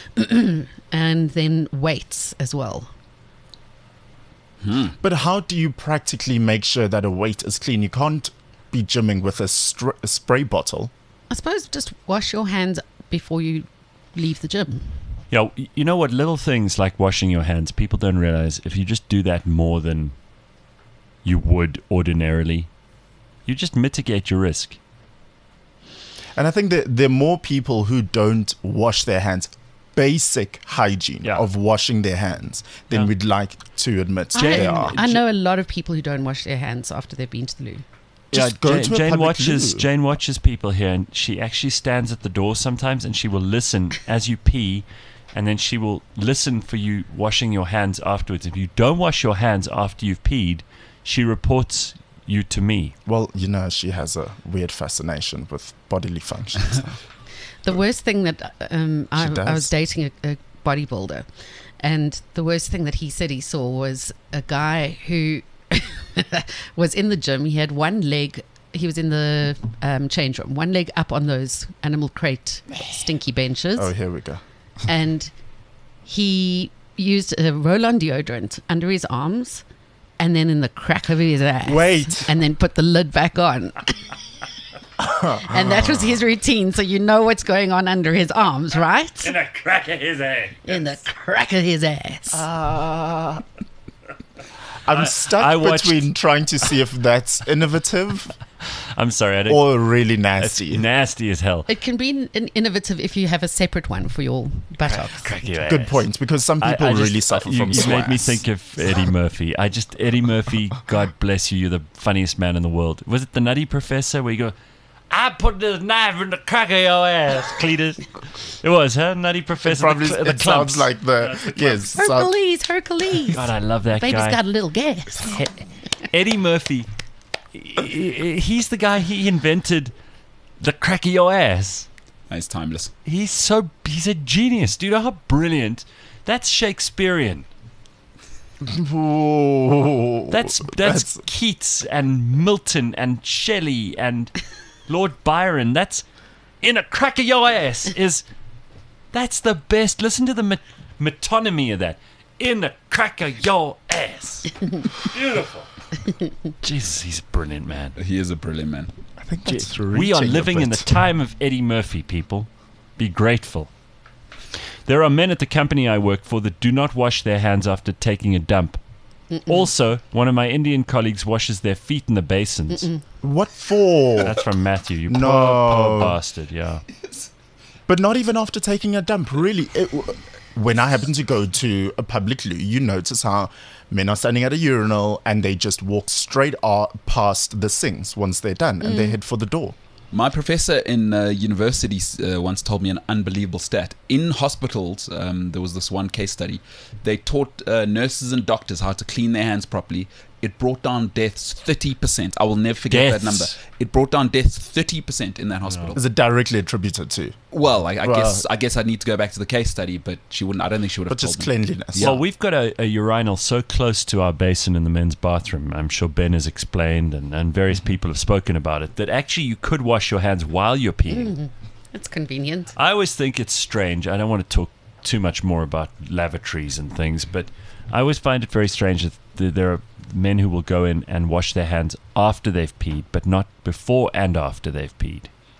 And then weights as well. But how do you practically make sure that a weight is clean? You can't be gymming with a, str- a spray bottle. I suppose just wash your hands before you leave the gym. Yeah, y- you know what? Little things like washing your hands, people don't realize if you just do that more than you would ordinarily, you just mitigate your risk. And I think that there are more people who don't wash their hands. Basic hygiene Yeah. of washing their hands than Yeah. we'd like to admit I, they are. I know a lot of people who don't wash their hands after they've been to the loo. Just go Jane, to a Jane public watches loo. Jane watches people here, and she actually stands at the door sometimes, and she will listen as you pee, and then she will listen for you washing your hands afterwards. If you don't wash your hands after you've peed, she reports you to me. Well, you know, she has a weird fascination with bodily functions. The worst thing that um, I, She I was does. dating a, a bodybuilder, and the worst thing that he said he saw was a guy who was in the gym. He had one leg. He was in the um, change room, one leg up on those animal crate stinky benches, Oh, here we go. and he used a roll-on deodorant under his arms, and then in the crack of his ass. Wait. And then put the lid back on. And that was his routine, so you know what's going on under his arms, right? In the crack of his head. In the crack of his ass. I'm stuck I watched- between trying to see if that's innovative I'm sorry, I don't. or really It's nasty. nasty as hell. It can be an an innovative if you have a separate one for your buttocks. Good point, because some I- people I just- really suffer you, from You made me swass. think of Eddie Murphy. I just Eddie Murphy. God bless you. You're the funniest man in the world. Was it the Nutty Professor where you go? I put this knife in the crack of your ass, Cletus. It was, huh? Nutty Professor. Probably, the, cl- the it sounds clumps. like the, yes. sound- Hercules, Hercules. God, I love that Baby's guy. got a little gas. Eddie Murphy. he- he- He's the guy. He invented the crack of your ass. It's timeless. He's so. He's a genius. Do you know how brilliant? That's Shakespearean. Ooh, That's that's, Keats and Milton and Shelley and Lord Byron. That's in a crack of your ass. Is that's the best. Listen to the met- metonymy of that. In a crack of your ass. Beautiful. Jesus, he's a brilliant man. He is a brilliant man. I think that's We are reaching a living in the bit. time of Eddie Murphy, people. Be grateful. There are men at the company I work for that do not wash their hands after taking a dump. Also, one of my Indian colleagues washes their feet in the basins. What for? That's from Matthew. You No. poor, poor bastard. Yeah. But not even after taking a dump, really. It, when I happen to go to a public loo, you notice how men are standing at a urinal and they just walk straight a- past the sinks once they're done and they head for the door. My professor in uh, university uh, once told me an unbelievable stat. In hospitals, um, there was this one case study. They taught uh, nurses and doctors how to clean their hands properly. It brought down deaths thirty percent. I will never forget Deaths. that number. It brought down deaths thirty percent in that hospital. Is it directly attributed to? Well, I, I Well- guess I guess I'd need to go back to the case study, but she wouldn't. I don't think she would have But just told me. cleanliness. Yeah. Well, we've got a, a urinal so close to our basin in the men's bathroom. I'm sure Ben has explained, and, and various people have spoken about it, that actually you could wash your hands while you're peeing. It's convenient. I always think it's strange. I don't want to talk too much more about lavatories and things, but I always find it very strange that th- there are men who will go in and wash their hands after they've peed, but not before and after they've peed.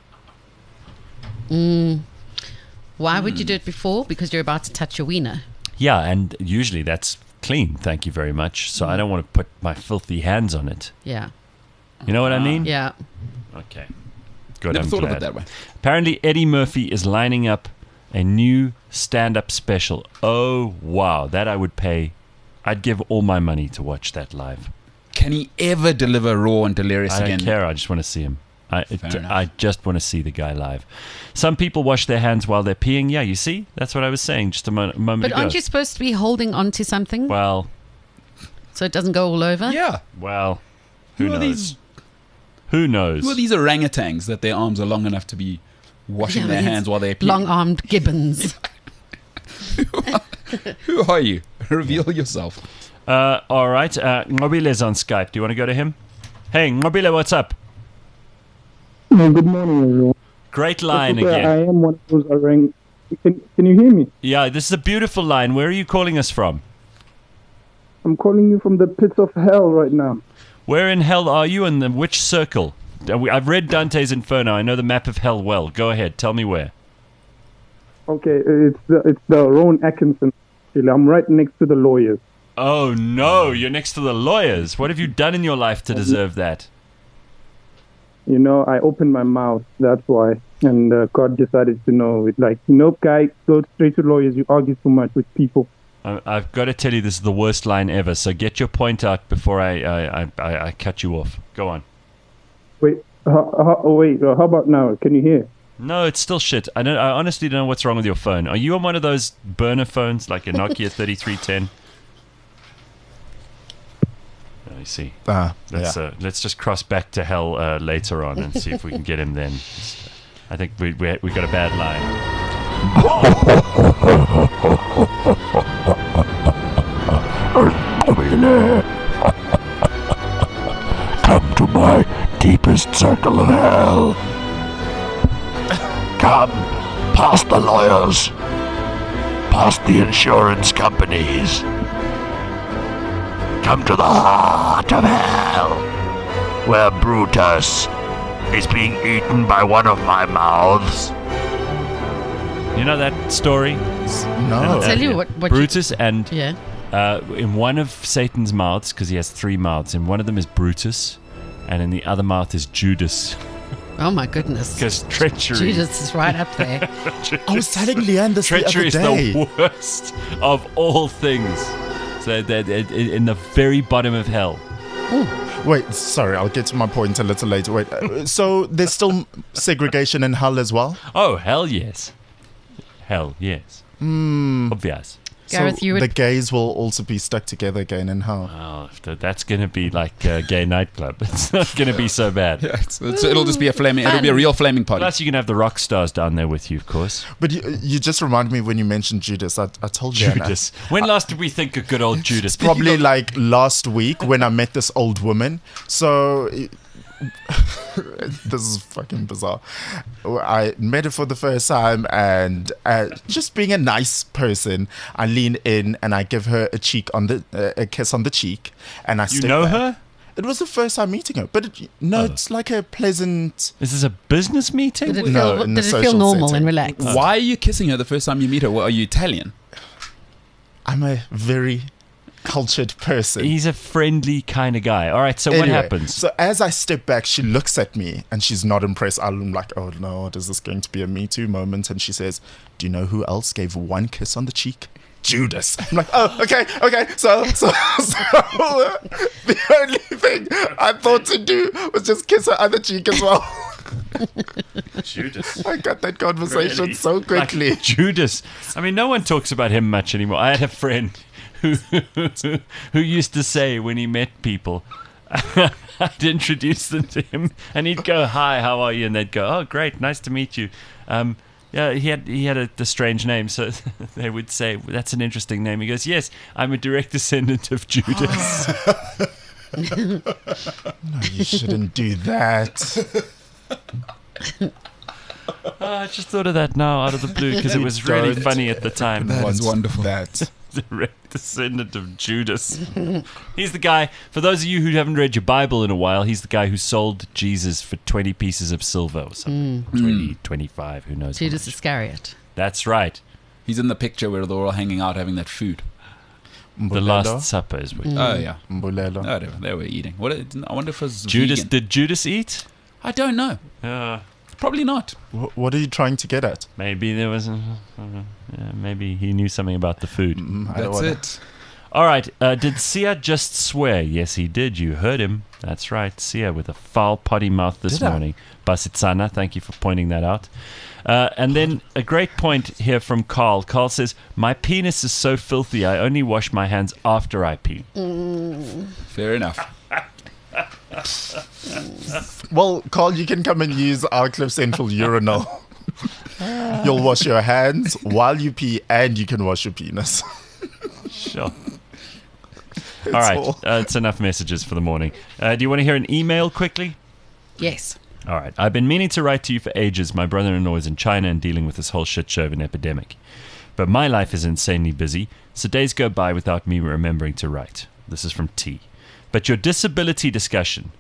Why would you do it before? Because you're about to touch your wiener. Yeah, and usually that's clean, thank you very much. So I don't want to put my filthy hands on it. Yeah. You know what I mean? Yeah. Okay. Good, Never I'm thought glad. of it that way. Apparently, Eddie Murphy is lining up a new stand-up special. Oh, wow. That I would pay. I'd give all my money to watch that live. Can he ever deliver raw and delirious I don't again? care. I just want to see him. I, it, Fair enough. I just want to see the guy live. Some people wash their hands while they're peeing. Yeah, you see? That's what I was saying just a mo- moment But ago. aren't you supposed to be holding on to something Well, so it doesn't go all over? Yeah. well, who, Who are knows? these? Who knows? Who are these orangutans that their arms are long enough to be washing Yeah, their these hands while they're peeing? Long-armed gibbons. Who are you? Reveal yourself. Uh, all right. Uh, Ngobile's on Skype. Do you want to go to him? Hey, Ngobile, what's up? No, good morning, everyone. Great line This is where again. I am one of those orang. Can, can you hear me? Yeah, this is a beautiful line. Where are you calling us from? I'm calling you from the pits of hell right now. Where in hell are you, and in which circle? Uh, we- I've read Dante's Inferno. I know the map of hell well. Go ahead. Tell me where. Okay, it's the, it's the Rowan Atkinson. I'm right next to the lawyers. Oh, no. You're next to the lawyers. What have you done in your life to deserve that? You know, I opened my mouth. That's why. And uh, God decided to know it. Like, nope, guy, go straight to lawyers. You argue too much with people. I- I've got to tell you, this is the worst line ever. So get your point out before I I, I, I, I cut you off. Go on. Wait, uh, uh, oh, wait, uh, how about now? Can you hear? No, it's still shit. I don't. I honestly don't know what's wrong with your phone. Are you on one of those burner phones, like a Nokia thirty-three ten? Oh, you see. Ah, Let's yeah. uh, let's just cross back to hell uh, later on and see if we can get him then. I think we we we got a bad line. Come to my deepest circle of hell. Come, past the lawyers, past the insurance companies. Come to the heart of hell, where Brutus is being eaten by one of my mouths. You know that story? No. Tell you Yeah. what, what you- Brutus and yeah. uh, in one of Satan's mouths, because he has three mouths, in one of them is Brutus, and in the other mouth is Judas, Oh my goodness. because treachery. Jesus is right up there. I was telling Leanne this the Treachery other is day. the worst of all things. So that that- in the very bottom of hell. Wait, sorry, I'll get to my point a little later. Wait, uh, so there's still segregation in hell as well? Oh, hell yes. Hell yes. Hmm. Obvious. Gareth, so you would- the gays will also be stuck together again in hell. Oh, th- that's going to be like a gay nightclub. It's not going to be so bad. Yeah, it's, it's, it'll just be a flaming. It'll be a Fun. real flaming party. Plus, you can have the rock stars down there with you, of course. But you, you just reminded me when you mentioned Judas. I, I told you. Judas. When last did we think of good old Judas? Probably like last week when I met this old woman. So this is fucking bizarre. I met her for the first time, and uh, just being a nice person, I lean in and I give her a cheek on the uh, a kiss on the cheek, and I You step know back. her? It was the first time meeting her, but it, no, Oh. it's like a pleasant. Is this a business meeting? Did it No, feel, in the did it feel social normal setting. and relaxed? Why are you kissing her the first time you meet her? What, are you Italian? I'm a very cultured person. He's a friendly kind of guy. All right, so what Anyway, happens? So as I step back, she looks at me and she's not impressed. I'm like, oh no, is this going to be a Me Too moment? And she says, do you know who else gave one kiss on the cheek? Judas. I'm like, oh, okay, okay. So, so, so uh, the only thing I thought to do was just kiss her other cheek as well. Judas. I got that conversation Really? so quickly. Like Judas. I mean, no one talks about him much anymore. I had a friend who who used to say when he met people, I'd introduce them to him, and he'd go, "Hi, how are you?" And they'd go, "Oh, great, nice to meet you." Um, yeah, he had he had a, a strange name, so they would say, "That's an interesting name." He goes, "Yes, I'm a direct descendant of Judas." No, you shouldn't do that. Oh, I just thought of that now out of the blue because it was really Don't. funny at the time. That is Want wonderful. That. Direct descendant of Judas. He's the guy, for those of you who haven't read your Bible in a while, he's the guy who sold Jesus for twenty pieces of silver or something. twenty, twenty-five, who knows. how Judas much. Iscariot. That's right. He's in the picture where they're all hanging out having that food. The Last Supper is what. Oh, yeah. Mbulelo. Oh, they, they were eating. What? I wonder if it was Judas, vegan. did Judas eat? I don't know. Uh, Probably not. Wh- What are you trying to get at? maybe there was. A, uh, yeah, maybe he knew something about the food. Mm, I don't That's wanna- it. All right. Uh, did Sia just swear? Yes, he did. You heard him. That's right. Sia with a foul potty mouth this Did I? morning. Basitsana, thank you for pointing that out. Uh, and then a great point here from Carl. Carl says, my penis is so filthy, I only wash my hands after I pee. Fair enough. Well, Carl, you can come and use our Cliff Central urinal. You'll wash your hands while you pee, and you can wash your penis. Sure. All right. all. Uh, it's enough messages for the morning. Uh, do you want to hear an email quickly? Yes. All right. I've been meaning to write to you for ages. My brother-in-law is in China and dealing with this whole shit show of an epidemic. But my life is insanely busy, so days go by without me remembering to write. This is from T. But your disability discussion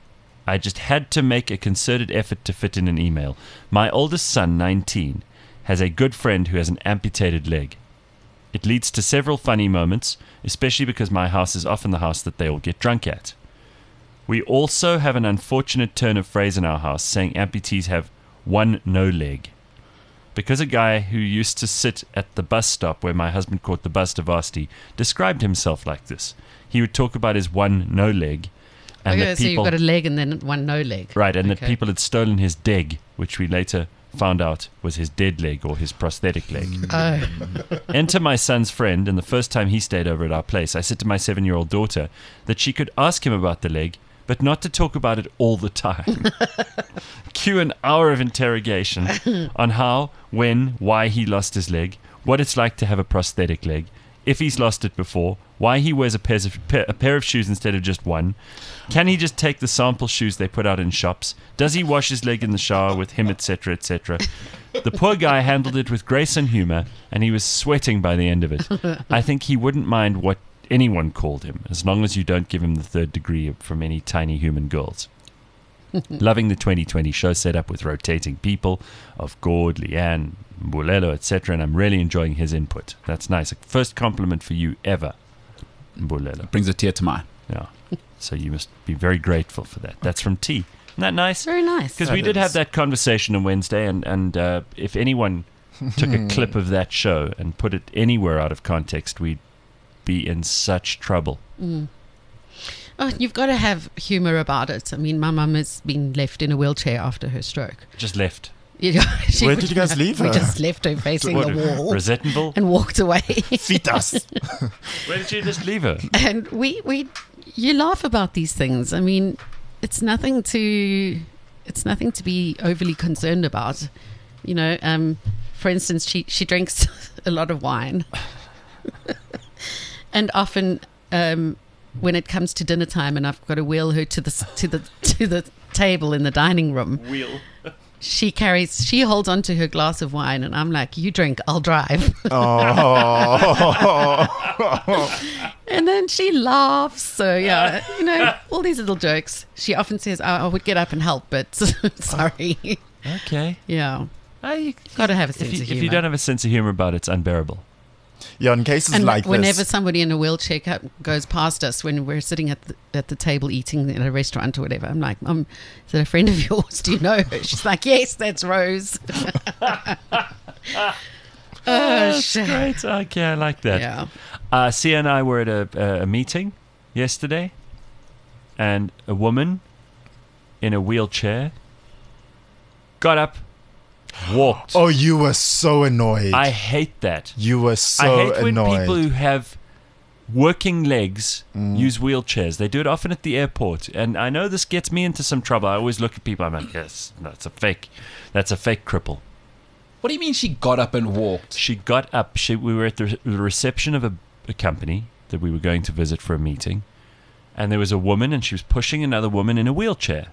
I just had to make a concerted effort to fit in an email. My oldest son, nineteen, has a good friend who has an amputated leg. It leads to several funny moments, especially because my house is often the house that they all get drunk at. We also have an unfortunate turn of phrase in our house, saying amputees have one no leg. Because a guy who used to sit at the bus stop where my husband caught the bus to Varsity described himself like this. He would talk about his one no leg. And Okay, that so people, you've got a leg and then one no leg. right, and that Okay. people had stolen his deg, which we later found out was his dead leg or his prosthetic leg. Oh, Enter my son's friend, and the first time he stayed over at our place, I said to my seven-year-old daughter that she could ask him about the leg, but not to talk about it all the time. Cue an hour of interrogation on how, when, why he lost his leg, what it's like to have a prosthetic leg, if he's lost it before, why he wears a, pairs of, pair, a pair of shoes instead of just one, can he just take the sample shoes they put out in shops, does he wash his leg in the shower with him, etc, et cetera. The poor guy handled it with grace and humor, and he was sweating by the end of it. I think he wouldn't mind what anyone called him, as long as you don't give him the third degree from any tiny human girls. Loving the twenty twenty show setup with rotating people of Gord, Leanne, Mbulelo, et cetera, and I'm really enjoying his input. That's nice. A first compliment for you ever, Mbulelo. Brings a tear to my eye. Yeah. So you must be very grateful for that. That's from T. Isn't that nice? very nice. Because we That did have is. that conversation on Wednesday, and, and uh, if anyone took a clip of that show and put it anywhere out of context, we'd be in such trouble. Oh, you've got to have humour about it. I mean, my mum has been left in a wheelchair after her stroke. Just left. You know, she Where would- did you guys leave We her? just left her facing What, the wall Rosettenville? and walked away. Feed us. Where did you just leave her? And we, we, you laugh about these things. I mean, it's nothing to, it's nothing to be overly concerned about. You know, um, for instance, she she drinks a lot of wine, and often um, when it comes to dinner time, and I've got to wheel her to the s- to the to the table in the dining room. Wheel. She carries, she holds on to her glass of wine, and I'm like, "You drink, I'll drive." Oh. And then she laughs. So, yeah, you know, all these little jokes. She often says, oh, I would get up and help, but sorry. Okay. Yeah. Uh, you, Got to have a if, sense you, of if humor. you don't have a sense of humor about it, it's unbearable. Yeah, in cases and like whenever this. somebody in a wheelchair co- goes past us when we're sitting at the, at the table eating in a restaurant or whatever, I'm like, Mum, is that a friend of yours? Do you know her? She's like, yes, that's Rose. Oh, shit. Great. Okay, I like that. Yeah. Uh, Sia and I were at a, a meeting yesterday, and a woman in a wheelchair got up, walked. Oh, you were so annoyed. I hate that. you were I so hate when annoyed. people who have working legs Mm. use wheelchairs. They do it often at the airport, and I know this gets me into some trouble. I always look at people. I'm like, yes, that's a fake. That's a fake cripple. What do you mean she got up and walked? She got up. She, we were at the, the reception of a, a company that we were going to visit for a meeting, and there was a woman, and she was pushing another woman in a wheelchair.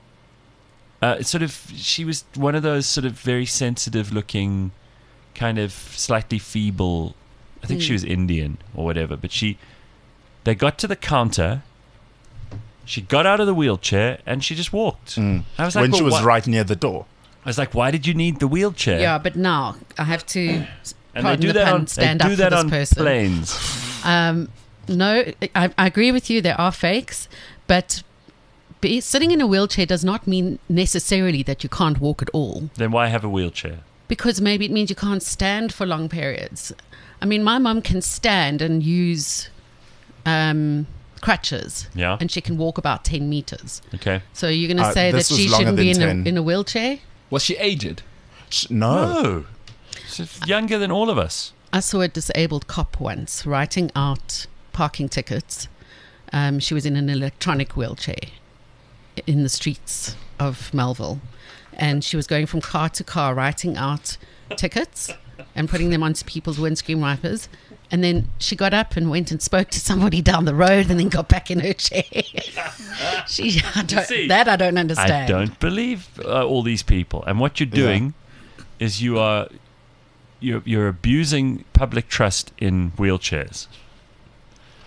Uh, it's sort of, she was one of those sort of very sensitive-looking, kind of slightly feeble. I think she was Indian or whatever, but she. They got to the counter. She got out of the wheelchair and she just walked. I was like, when she well, was why- right near the door. I was like, why did you need the wheelchair? Yeah, but now I have to, and they pardon do the that pun, on stand they up do for that this on person. planes. Um, no, I, I agree with you. There are fakes, but be, sitting in a wheelchair does not mean necessarily that you can't walk at all. Then why have a wheelchair? Because maybe it means you can't stand for long periods. I mean, my mum can stand and use um, crutches, Yeah. and she can walk about ten meters. Okay. So you're going to Uh, say that this was she longer shouldn't be in than a, ten. in a wheelchair? Was she aged? Sh- No. Oh, she's younger than all of us. I saw a disabled cop once writing out parking tickets. Um, she was in an electronic wheelchair in the streets of Melville, and she was going from car to car writing out tickets and putting them onto people's windscreen wipers. And then she got up and went and spoke to somebody down the road, and then got back in her chair. she, I don't, see, that I don't understand. I don't believe uh, all these people. And what you're doing is you are you're, you're abusing public trust in wheelchairs.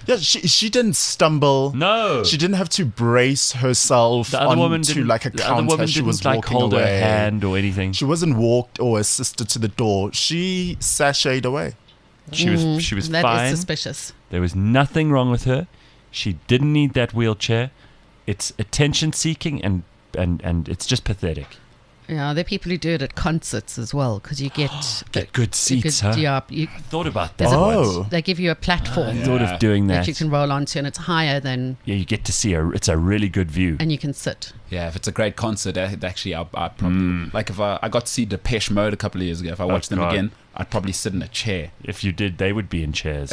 Yeah, she she didn't stumble. No. She didn't have to brace herself The other onto woman didn't, like a the other counter. woman She didn't was like walking hold away. her hand or anything. She wasn't walked or assisted to the door. She sashayed away. She was she was That fine. is suspicious. There was nothing wrong with her. She didn't need that wheelchair. It's attention seeking and and and it's just pathetic. Yeah, there are people who do it at concerts as well because you get Get good seats, good, huh? yeah, you, I thought about There's that a- once. Oh. they give you a platform I thought of doing that. that you can roll onto, and it's higher than, Yeah, you get to see a. It's a really good view. and you can sit. Yeah, if it's a great concert, I, actually, I, I probably like if I, I got to see Depeche Mode a couple of years ago. If I watched them God. again, I'd probably sit in a chair. If you did, they would be in chairs.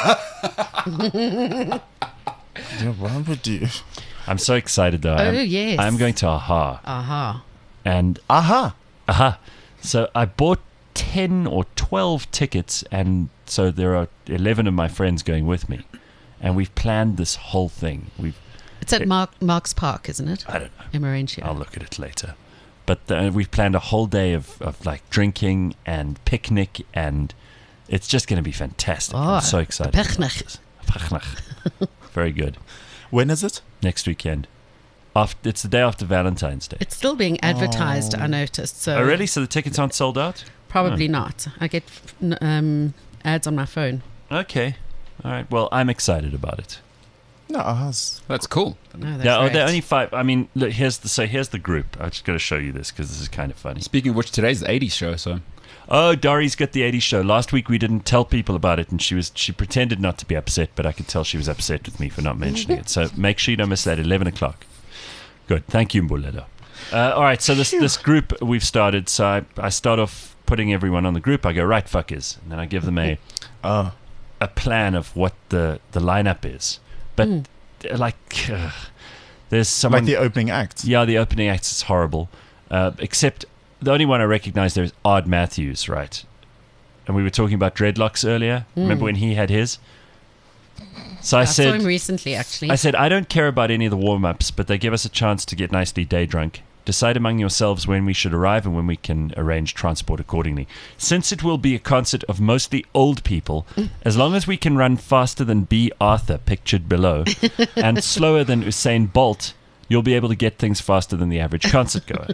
Yeah, why would you? I'm so excited though. Oh, I'm, yes. I'm going to Aha, Aha. and Aha. Aha. So I bought ten or twelve tickets, and so there are eleven of my friends going with me, and we've planned this whole thing. We've It's at Mark, Marks Park, isn't it? I don't know. In Marentia. I'll look at it later. But uh, we've planned a whole day of, of like drinking and picnic, and it's just going to be fantastic. Oh, I'm so excited. a about picnic. this. A picnic. Very good. When is it? Next weekend. After, it's the day after Valentine's Day. It's still being advertised, I noticed. So Oh, really? So the tickets aren't sold out? Probably not. I get n- um, ads on my phone. Okay. All right. Well, I'm excited about it. No, Aha's. That's cool. No, that's Yeah, oh, right. there are only five. I mean, look, here's the so here's the group. I'm just going to show you this because this is kind of funny. Speaking of which, today's the eighties show, so Oh, Dory's got the eighties show. Last week we didn't tell people about it, and she was she pretended not to be upset, but I could tell she was upset with me for not mentioning it. So make sure you don't miss that. Eleven o'clock. Good. Thank you, Mbulelo. Uh, all right. So this this group we've started. So I, I start off putting everyone on the group. I go, right, fuckers, and then I give them a Oh. a plan of what the the lineup is. But uh, like, uh, there's someone Like the opening act. yeah, the opening act is horrible. Uh, except the only one I recognize there is Ard Matthews, right? And we were talking about dreadlocks earlier. Remember when he had his? So I, I saw said, him recently, actually. I said, I don't care about any of the warm ups, but they give us a chance to get nicely day drunk. Decide among yourselves when we should arrive and when we can arrange transport accordingly. Since it will be a concert of mostly old people, as long as we can run faster than B. Arthur, pictured below, and slower than Usain Bolt, you'll be able to get things faster than the average concert goer.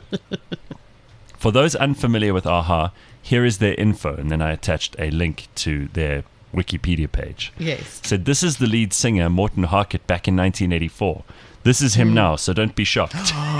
For those unfamiliar with Aha, here is their info, and then I attached a link to their Wikipedia page. Yes. Said, this is the lead singer, Morten Harket, back in nineteen eighty-four. This is him now, so don't be shocked.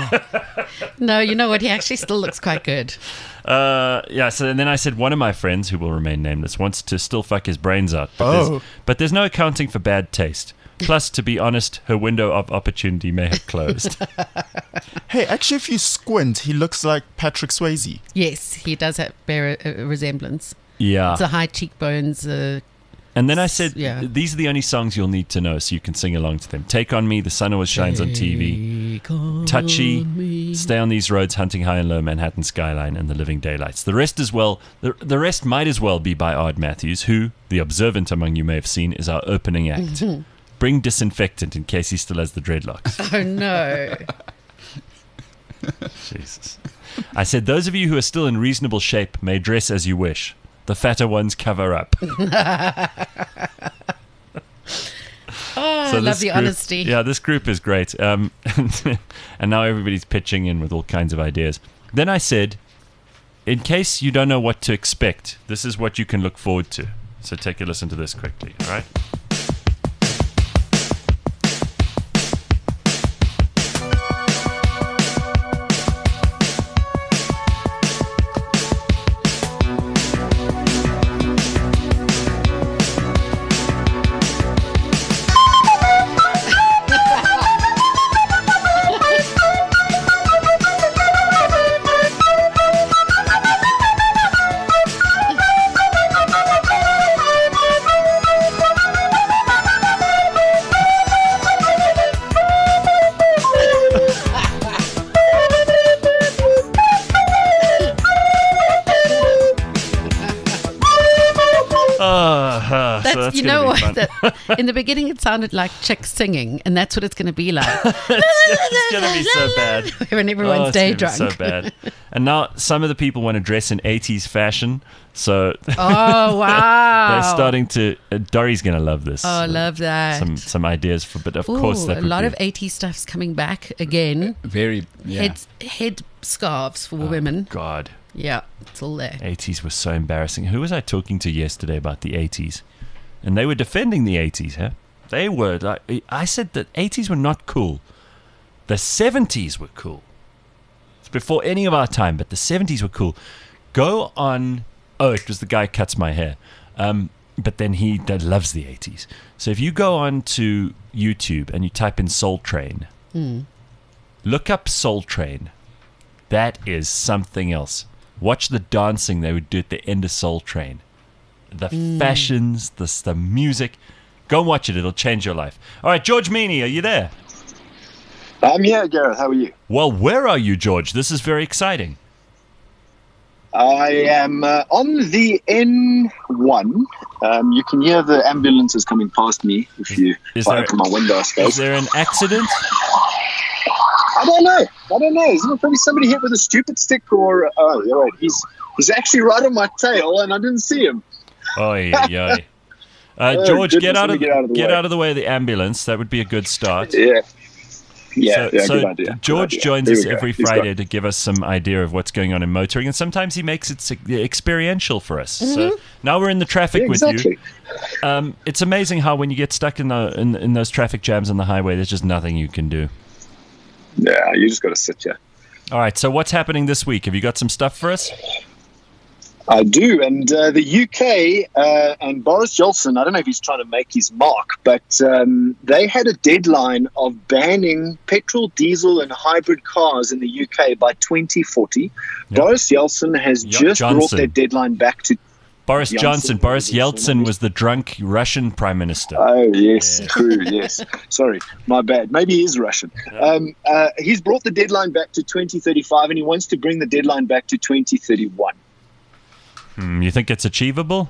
No, you know what? He actually still looks quite good. Uh, yeah, so and then I said one of my friends, who will remain nameless, wants to still fuck his brains out. But, Oh. there's, but there's no accounting for bad taste. Plus, to be honest, her window of opportunity may have closed. Hey, actually, if you squint, he looks like Patrick Swayze. Yes, he does have bear a, a resemblance. Yeah. It's a high cheekbones. Uh, And then I said, Yeah. these are the only songs you'll need to know so you can sing along to them. Take On Me, The Sun Always Shines on T V. Take on Touchy, me. Stay on These Roads, Hunting High and Low, Manhattan Skyline, and The Living Daylights. The rest as well, the, the rest might as well be by Ard Matthews, who, the observant among you may have seen, is our opening act. Bring disinfectant in case he still has the dreadlocks. Oh, no. Jesus. I said, those of you who are still in reasonable shape may dress as you wish. The fatter ones cover up. Oh, I So love this the group- honesty. Yeah, this group is great. Um, and now everybody's pitching in with all kinds of ideas. Then I said, in case you don't know what to expect, this is what you can look forward to. So take a listen to this quickly, all right? Uh, That's, so that's you gonna know be what? fun. That, in the beginning, it sounded like chicks singing, and that's what it's going to be like. It's going to be so bad. When everyone's Oh, it's day gonna be drunk. so bad. And now some of the people want to dress in eighties fashion. So Oh, wow. they're starting to. Uh, Dory's going to love this. Oh, I love that. Some some ideas for, but of Ooh, course that a would lot be, of eighties stuff's coming back again. Very, yeah. Head head scarves for women. God. Yeah, it's all there. eighties was so embarrassing. Who was I talking to yesterday about the eighties? And they were defending the eighties, huh? They were like, I said that eighties were not cool. The seventies were cool. It's before any of our time, but the seventies were cool. Go on. Oh, it was the guy who cuts my hair. Um, but then he that loves the eighties. So if you go on to YouTube and you type in Soul Train, Mm. look up Soul Train. That is something else. Watch the dancing they would do at the end of Soul Train. The Mm. fashions, the, the music. Go and watch it. It'll change your life. All right, George Meany, are you there? I'm here, Gareth. How are you? Well, where are you, George? This is very exciting. I am uh, on the N one. Um, you can hear the ambulances coming past me if you Is if I there- open my window, I Is suppose. there an accident? I don't know. I don't know. Isn't it probably somebody hit with a stupid stick or... Oh, yeah, wait. He's, he's actually right on my tail and I didn't see him. Oh, yeah, yeah. Uh, Oh, George, goodness, get out let me of get out of the get way. out of the way of the ambulance. That would be a good start. Yeah. Yeah, so, yeah, so good idea. Good George idea. joins Here us we go. every He's Friday got- to give us some idea of what's going on in motoring, and sometimes he makes it se- experiential for us. So now we're in the traffic Yeah, with exactly. you. Um, it's amazing how when you get stuck in, the, in in those traffic jams on the highway, there's just nothing you can do. Yeah, you just got to sit here. All right, so what's happening this week? Have you got some stuff for us? I do, and uh, the U K uh, and Boris Johnson, I don't know if he's trying to make his mark, but um, they had a deadline of banning petrol, diesel and hybrid cars in the U K by twenty forty. Yep. Boris Yeltsin has Yep, just brought Johnson. that deadline back to... Boris Johnson. Johnson. Boris Johnson. Yeltsin was the drunk Russian prime minister. Oh, yes, Yeah. true, yes. Sorry, my bad. Maybe he is Russian. Um, uh, he's brought the deadline back to twenty thirty-five and he wants to bring the deadline back to twenty thirty-one. Hmm, you think it's achievable?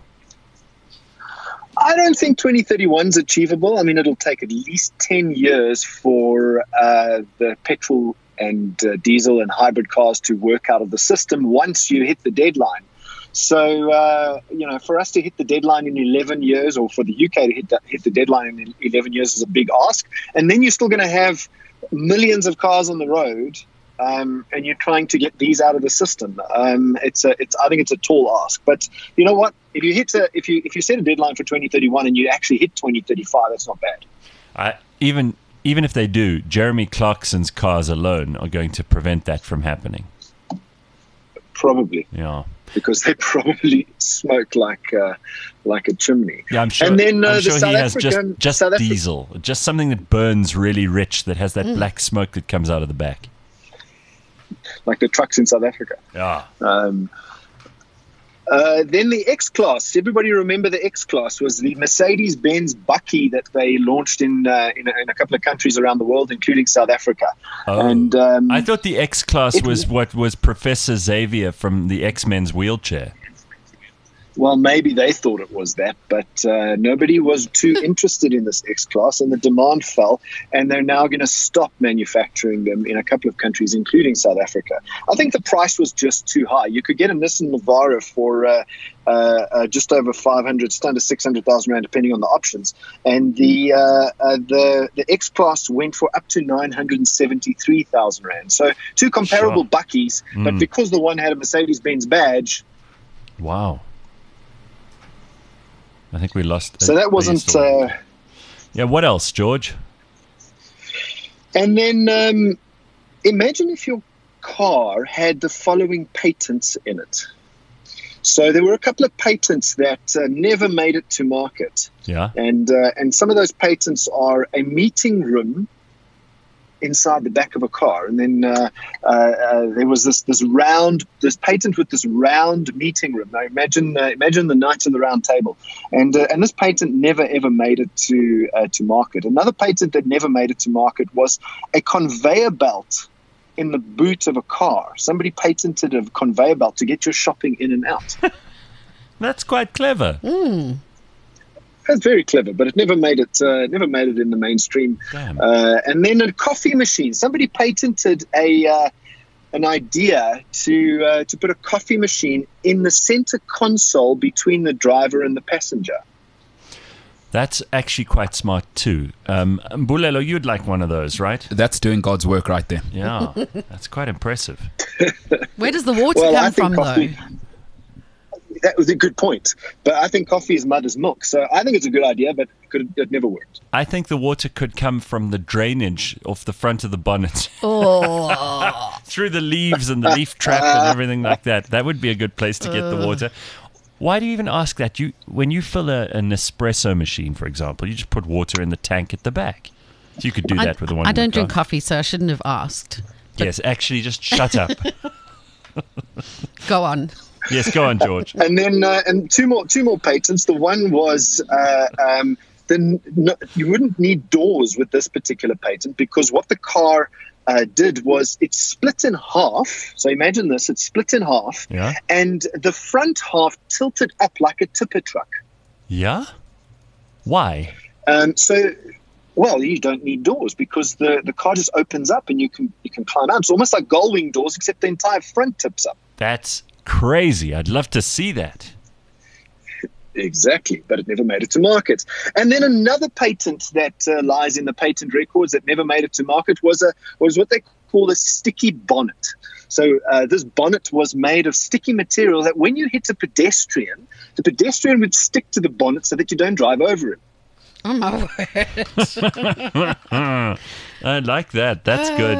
I don't think twenty thirty-one is achievable. I mean, it'll take at least ten years for uh, the petrol and uh, diesel and hybrid cars to work out of the system once you hit the deadline. So, uh, you know, for us to hit the deadline in eleven years, or for the U K to hit, the, hit the deadline in eleven years is a big ask. And then you're still going to have millions of cars on the road, um, and you're trying to get these out of the system. Um, it's a, it's, I think it's a tall ask. But you know what? If you hit a, if you if you set a deadline for twenty thirty-one and you actually hit twenty thirty-five, that's not bad. I, even even if they do, Jeremy Clarkson's cars alone are going to prevent that from happening. Probably. Yeah, Because they probably smoke like uh, like a chimney. yeah. I'm sure. And then, uh, I'm the sure South he has African- just just South Afri- diesel, just something that burns really rich, that has that black smoke that comes out of the back. Like the trucks in South Africa. Yeah. Um, uh, then the X-Class. Everybody remember the X-Class was the Mercedes-Benz Bucky that they launched in, uh, in, a, in a couple of countries around the world, including South Africa. Oh. And um, I thought the X class it- was what was Professor Xavier from the X-Men's wheelchair. well, maybe they thought it was that, but uh, nobody was too interested in this X-Class, and the demand fell, and they're now going to stop manufacturing them in a couple of countries, including South Africa. I think the price was just too high. You could get a Nissan Navara for uh, uh, uh, just over five hundred, just under six hundred thousand rand, depending on the options, and the uh, uh, the the X-Class went for up to nine hundred seventy-three thousand rand. So two comparable Sure. Buckies, but Mm. because the one had a Mercedes-Benz badge, Wow. I think we lost. so that we wasn't. still- Uh, yeah. What else, George? And then um, imagine if your car had the following patents in it. So there were a couple of patents that uh, never made it to market. Yeah. And uh, and some of those patents are a meeting room inside the back of a car. And then uh, uh, uh, there was this this round, this patent with this round meeting room. Now imagine uh, imagine the Knights of the Round Table. And uh, and this patent never ever made it to uh, to market. Another patent that never made it to market was a conveyor belt in the boot of a car. Somebody patented a conveyor belt to get your shopping in and out. That's quite clever. That's very clever, but it never made it. Uh, never made it in the mainstream. Damn. Uh, and then a coffee machine. Somebody patented a uh, an idea to uh, to put a coffee machine in the center console between the driver and the passenger. That's actually quite smart too. Um, Mbulelo, you'd like one of those, right? That's doing God's work right there. Yeah, that's quite impressive. Where does the water Well, I come think from, coffee- though? That was a good point, but I think coffee is mud as milk. So I think it's a good idea, but it, could, it never worked. I think the water could come from the drainage off the front of the bonnet. Oh, Through the leaves and the leaf trap and everything like that. That would be a good place to get the water. Why do you even ask that? You when you fill a, an espresso machine, for example, you just put water in the tank at the back. So you could do I, that with the one. I in the don't drink car. coffee, so I shouldn't have asked. Yes, actually, just shut up. Go on. Yes, go on, George. And then uh, and two more two more patents. The one was uh, um, the no, you wouldn't need doors with this particular patent because what the car uh, did was it split in half. So imagine this: it split in half, Yeah. and the front half tilted up like a tipper truck. Yeah? Why? Um, so. Well, you don't need doors because the, the car just opens up and you can you can climb out. It's almost like gull-wing doors, except the entire front tips up. That's crazy. I'd love to see that. Exactly, but it never made it to market. And then another patent that uh, lies in the patent records that never made it to market was a was what they call a sticky bonnet. So uh, this bonnet was made of sticky material that when you hit a pedestrian, the pedestrian would stick to the bonnet so that you don't drive over it. Oh, my word. I like that. That's good.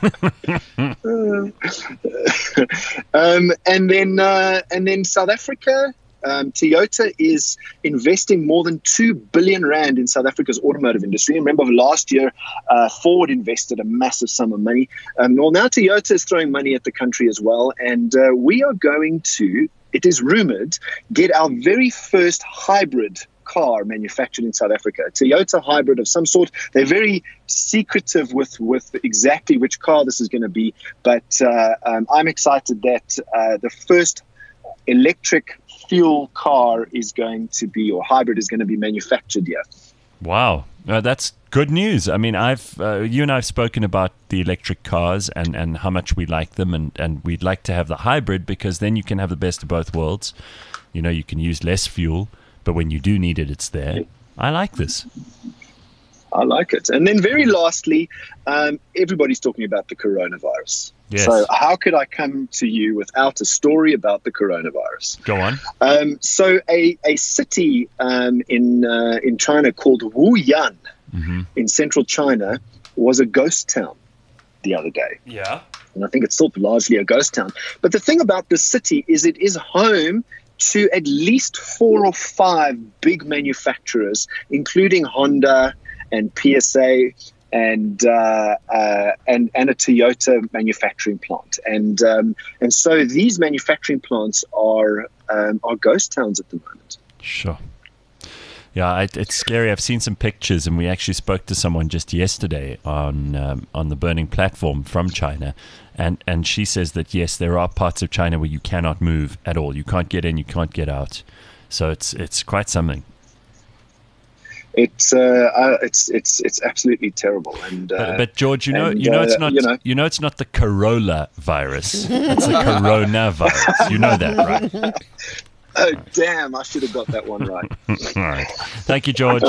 um, and then uh, and then South Africa, um, Toyota is investing more than two billion rand in South Africa's automotive industry. And remember, last year, uh, Ford invested a massive sum of money. Um, well, now Toyota is throwing money at the country as well, and uh, we are going to, it is rumored, get our very first hybrid car manufactured in South Africa, a Toyota hybrid of some sort. They're very secretive with, with exactly which car this is going to be, but uh, um, I'm excited that uh, the first electric fuel car is going to be, or hybrid is going to be manufactured here. Wow. Uh, that's good news. I mean, I've uh, you and I have spoken about the electric cars and, and how much we like them, and, and we'd like to have the hybrid because then you can have the best of both worlds. You know, you can use less fuel, but when you do need it, it's there. I like this. I like it. And then very lastly, um, everybody's talking about the coronavirus. Yes. So how could I come to you without a story about the coronavirus? Go on. Um, so a, a city um, in uh, in China called Wuyan Mm-hmm. in central China was a ghost town the other day. Yeah. And I think it's still largely a ghost town. But the thing about this city is it is home to at least four or five big manufacturers, including Honda and P S A and uh, uh, and and a Toyota manufacturing plant. And um, and so these manufacturing plants are um, are ghost towns at the moment. Sure. Yeah, I, it's scary. I've seen some pictures, and we actually spoke to someone just yesterday on um, on the Burning Platform from China, and and she says that yes, there are parts of China where you cannot move at all. You can't get in, you can't get out. So it's it's quite something. It's uh, uh, it's it's it's absolutely terrible. And uh, But, but George, you know, and, you know, it's uh, not you know. you know, it's not the Corolla virus. It's the coronavirus. You know that, right? Oh, damn, I should have got that one right. All right. Thank you, George.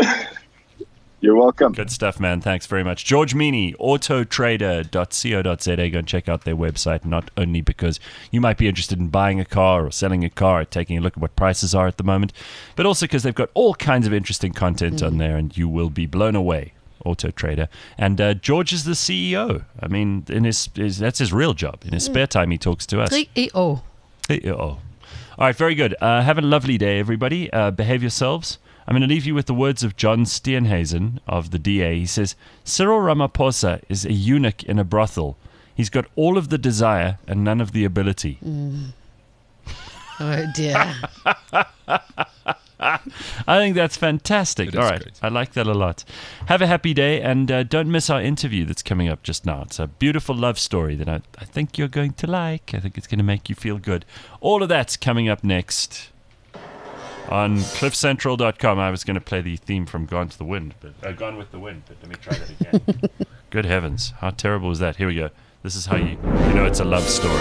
You're welcome. Good stuff, man. Thanks very much. George Meany, auto trader dot co dot za. Go and check out their website, not only because you might be interested in buying a car or selling a car or taking a look at what prices are at the moment, but also because they've got all kinds of interesting content mm. on there, and you will be blown away. Auto Trader. And uh, George is the C E O. I mean, in his, his that's his real job. In his mm. spare time, he talks to us. C E O. C E O. All right, very good. Uh, have a lovely day, everybody. Uh, behave yourselves. I'm going to leave you with the words of John Steenhuisen of the D A. He says, Cyril Ramaphosa is a eunuch in a brothel. He's got all of the desire and none of the ability. Mm. Oh, dear. I think that's fantastic. All right. Great. I like that a lot. Have a happy day, and uh, don't miss our interview that's coming up just now. It's a beautiful love story that I, I think you're going to like. I think it's going to make you feel good. All of that's coming up next. on cliff central dot com. I was going to play the theme from Gone to the Wind, but uh, Gone with the Wind, but let me try that again. Good heavens, how terrible was that? Here we go. This is how you you know it's a love story.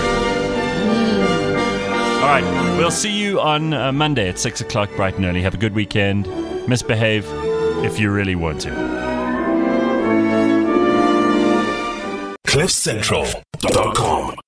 All right, we'll see you on uh, Monday at six o'clock bright and early. Have a good weekend. Misbehave if you really want to. cliff central dot com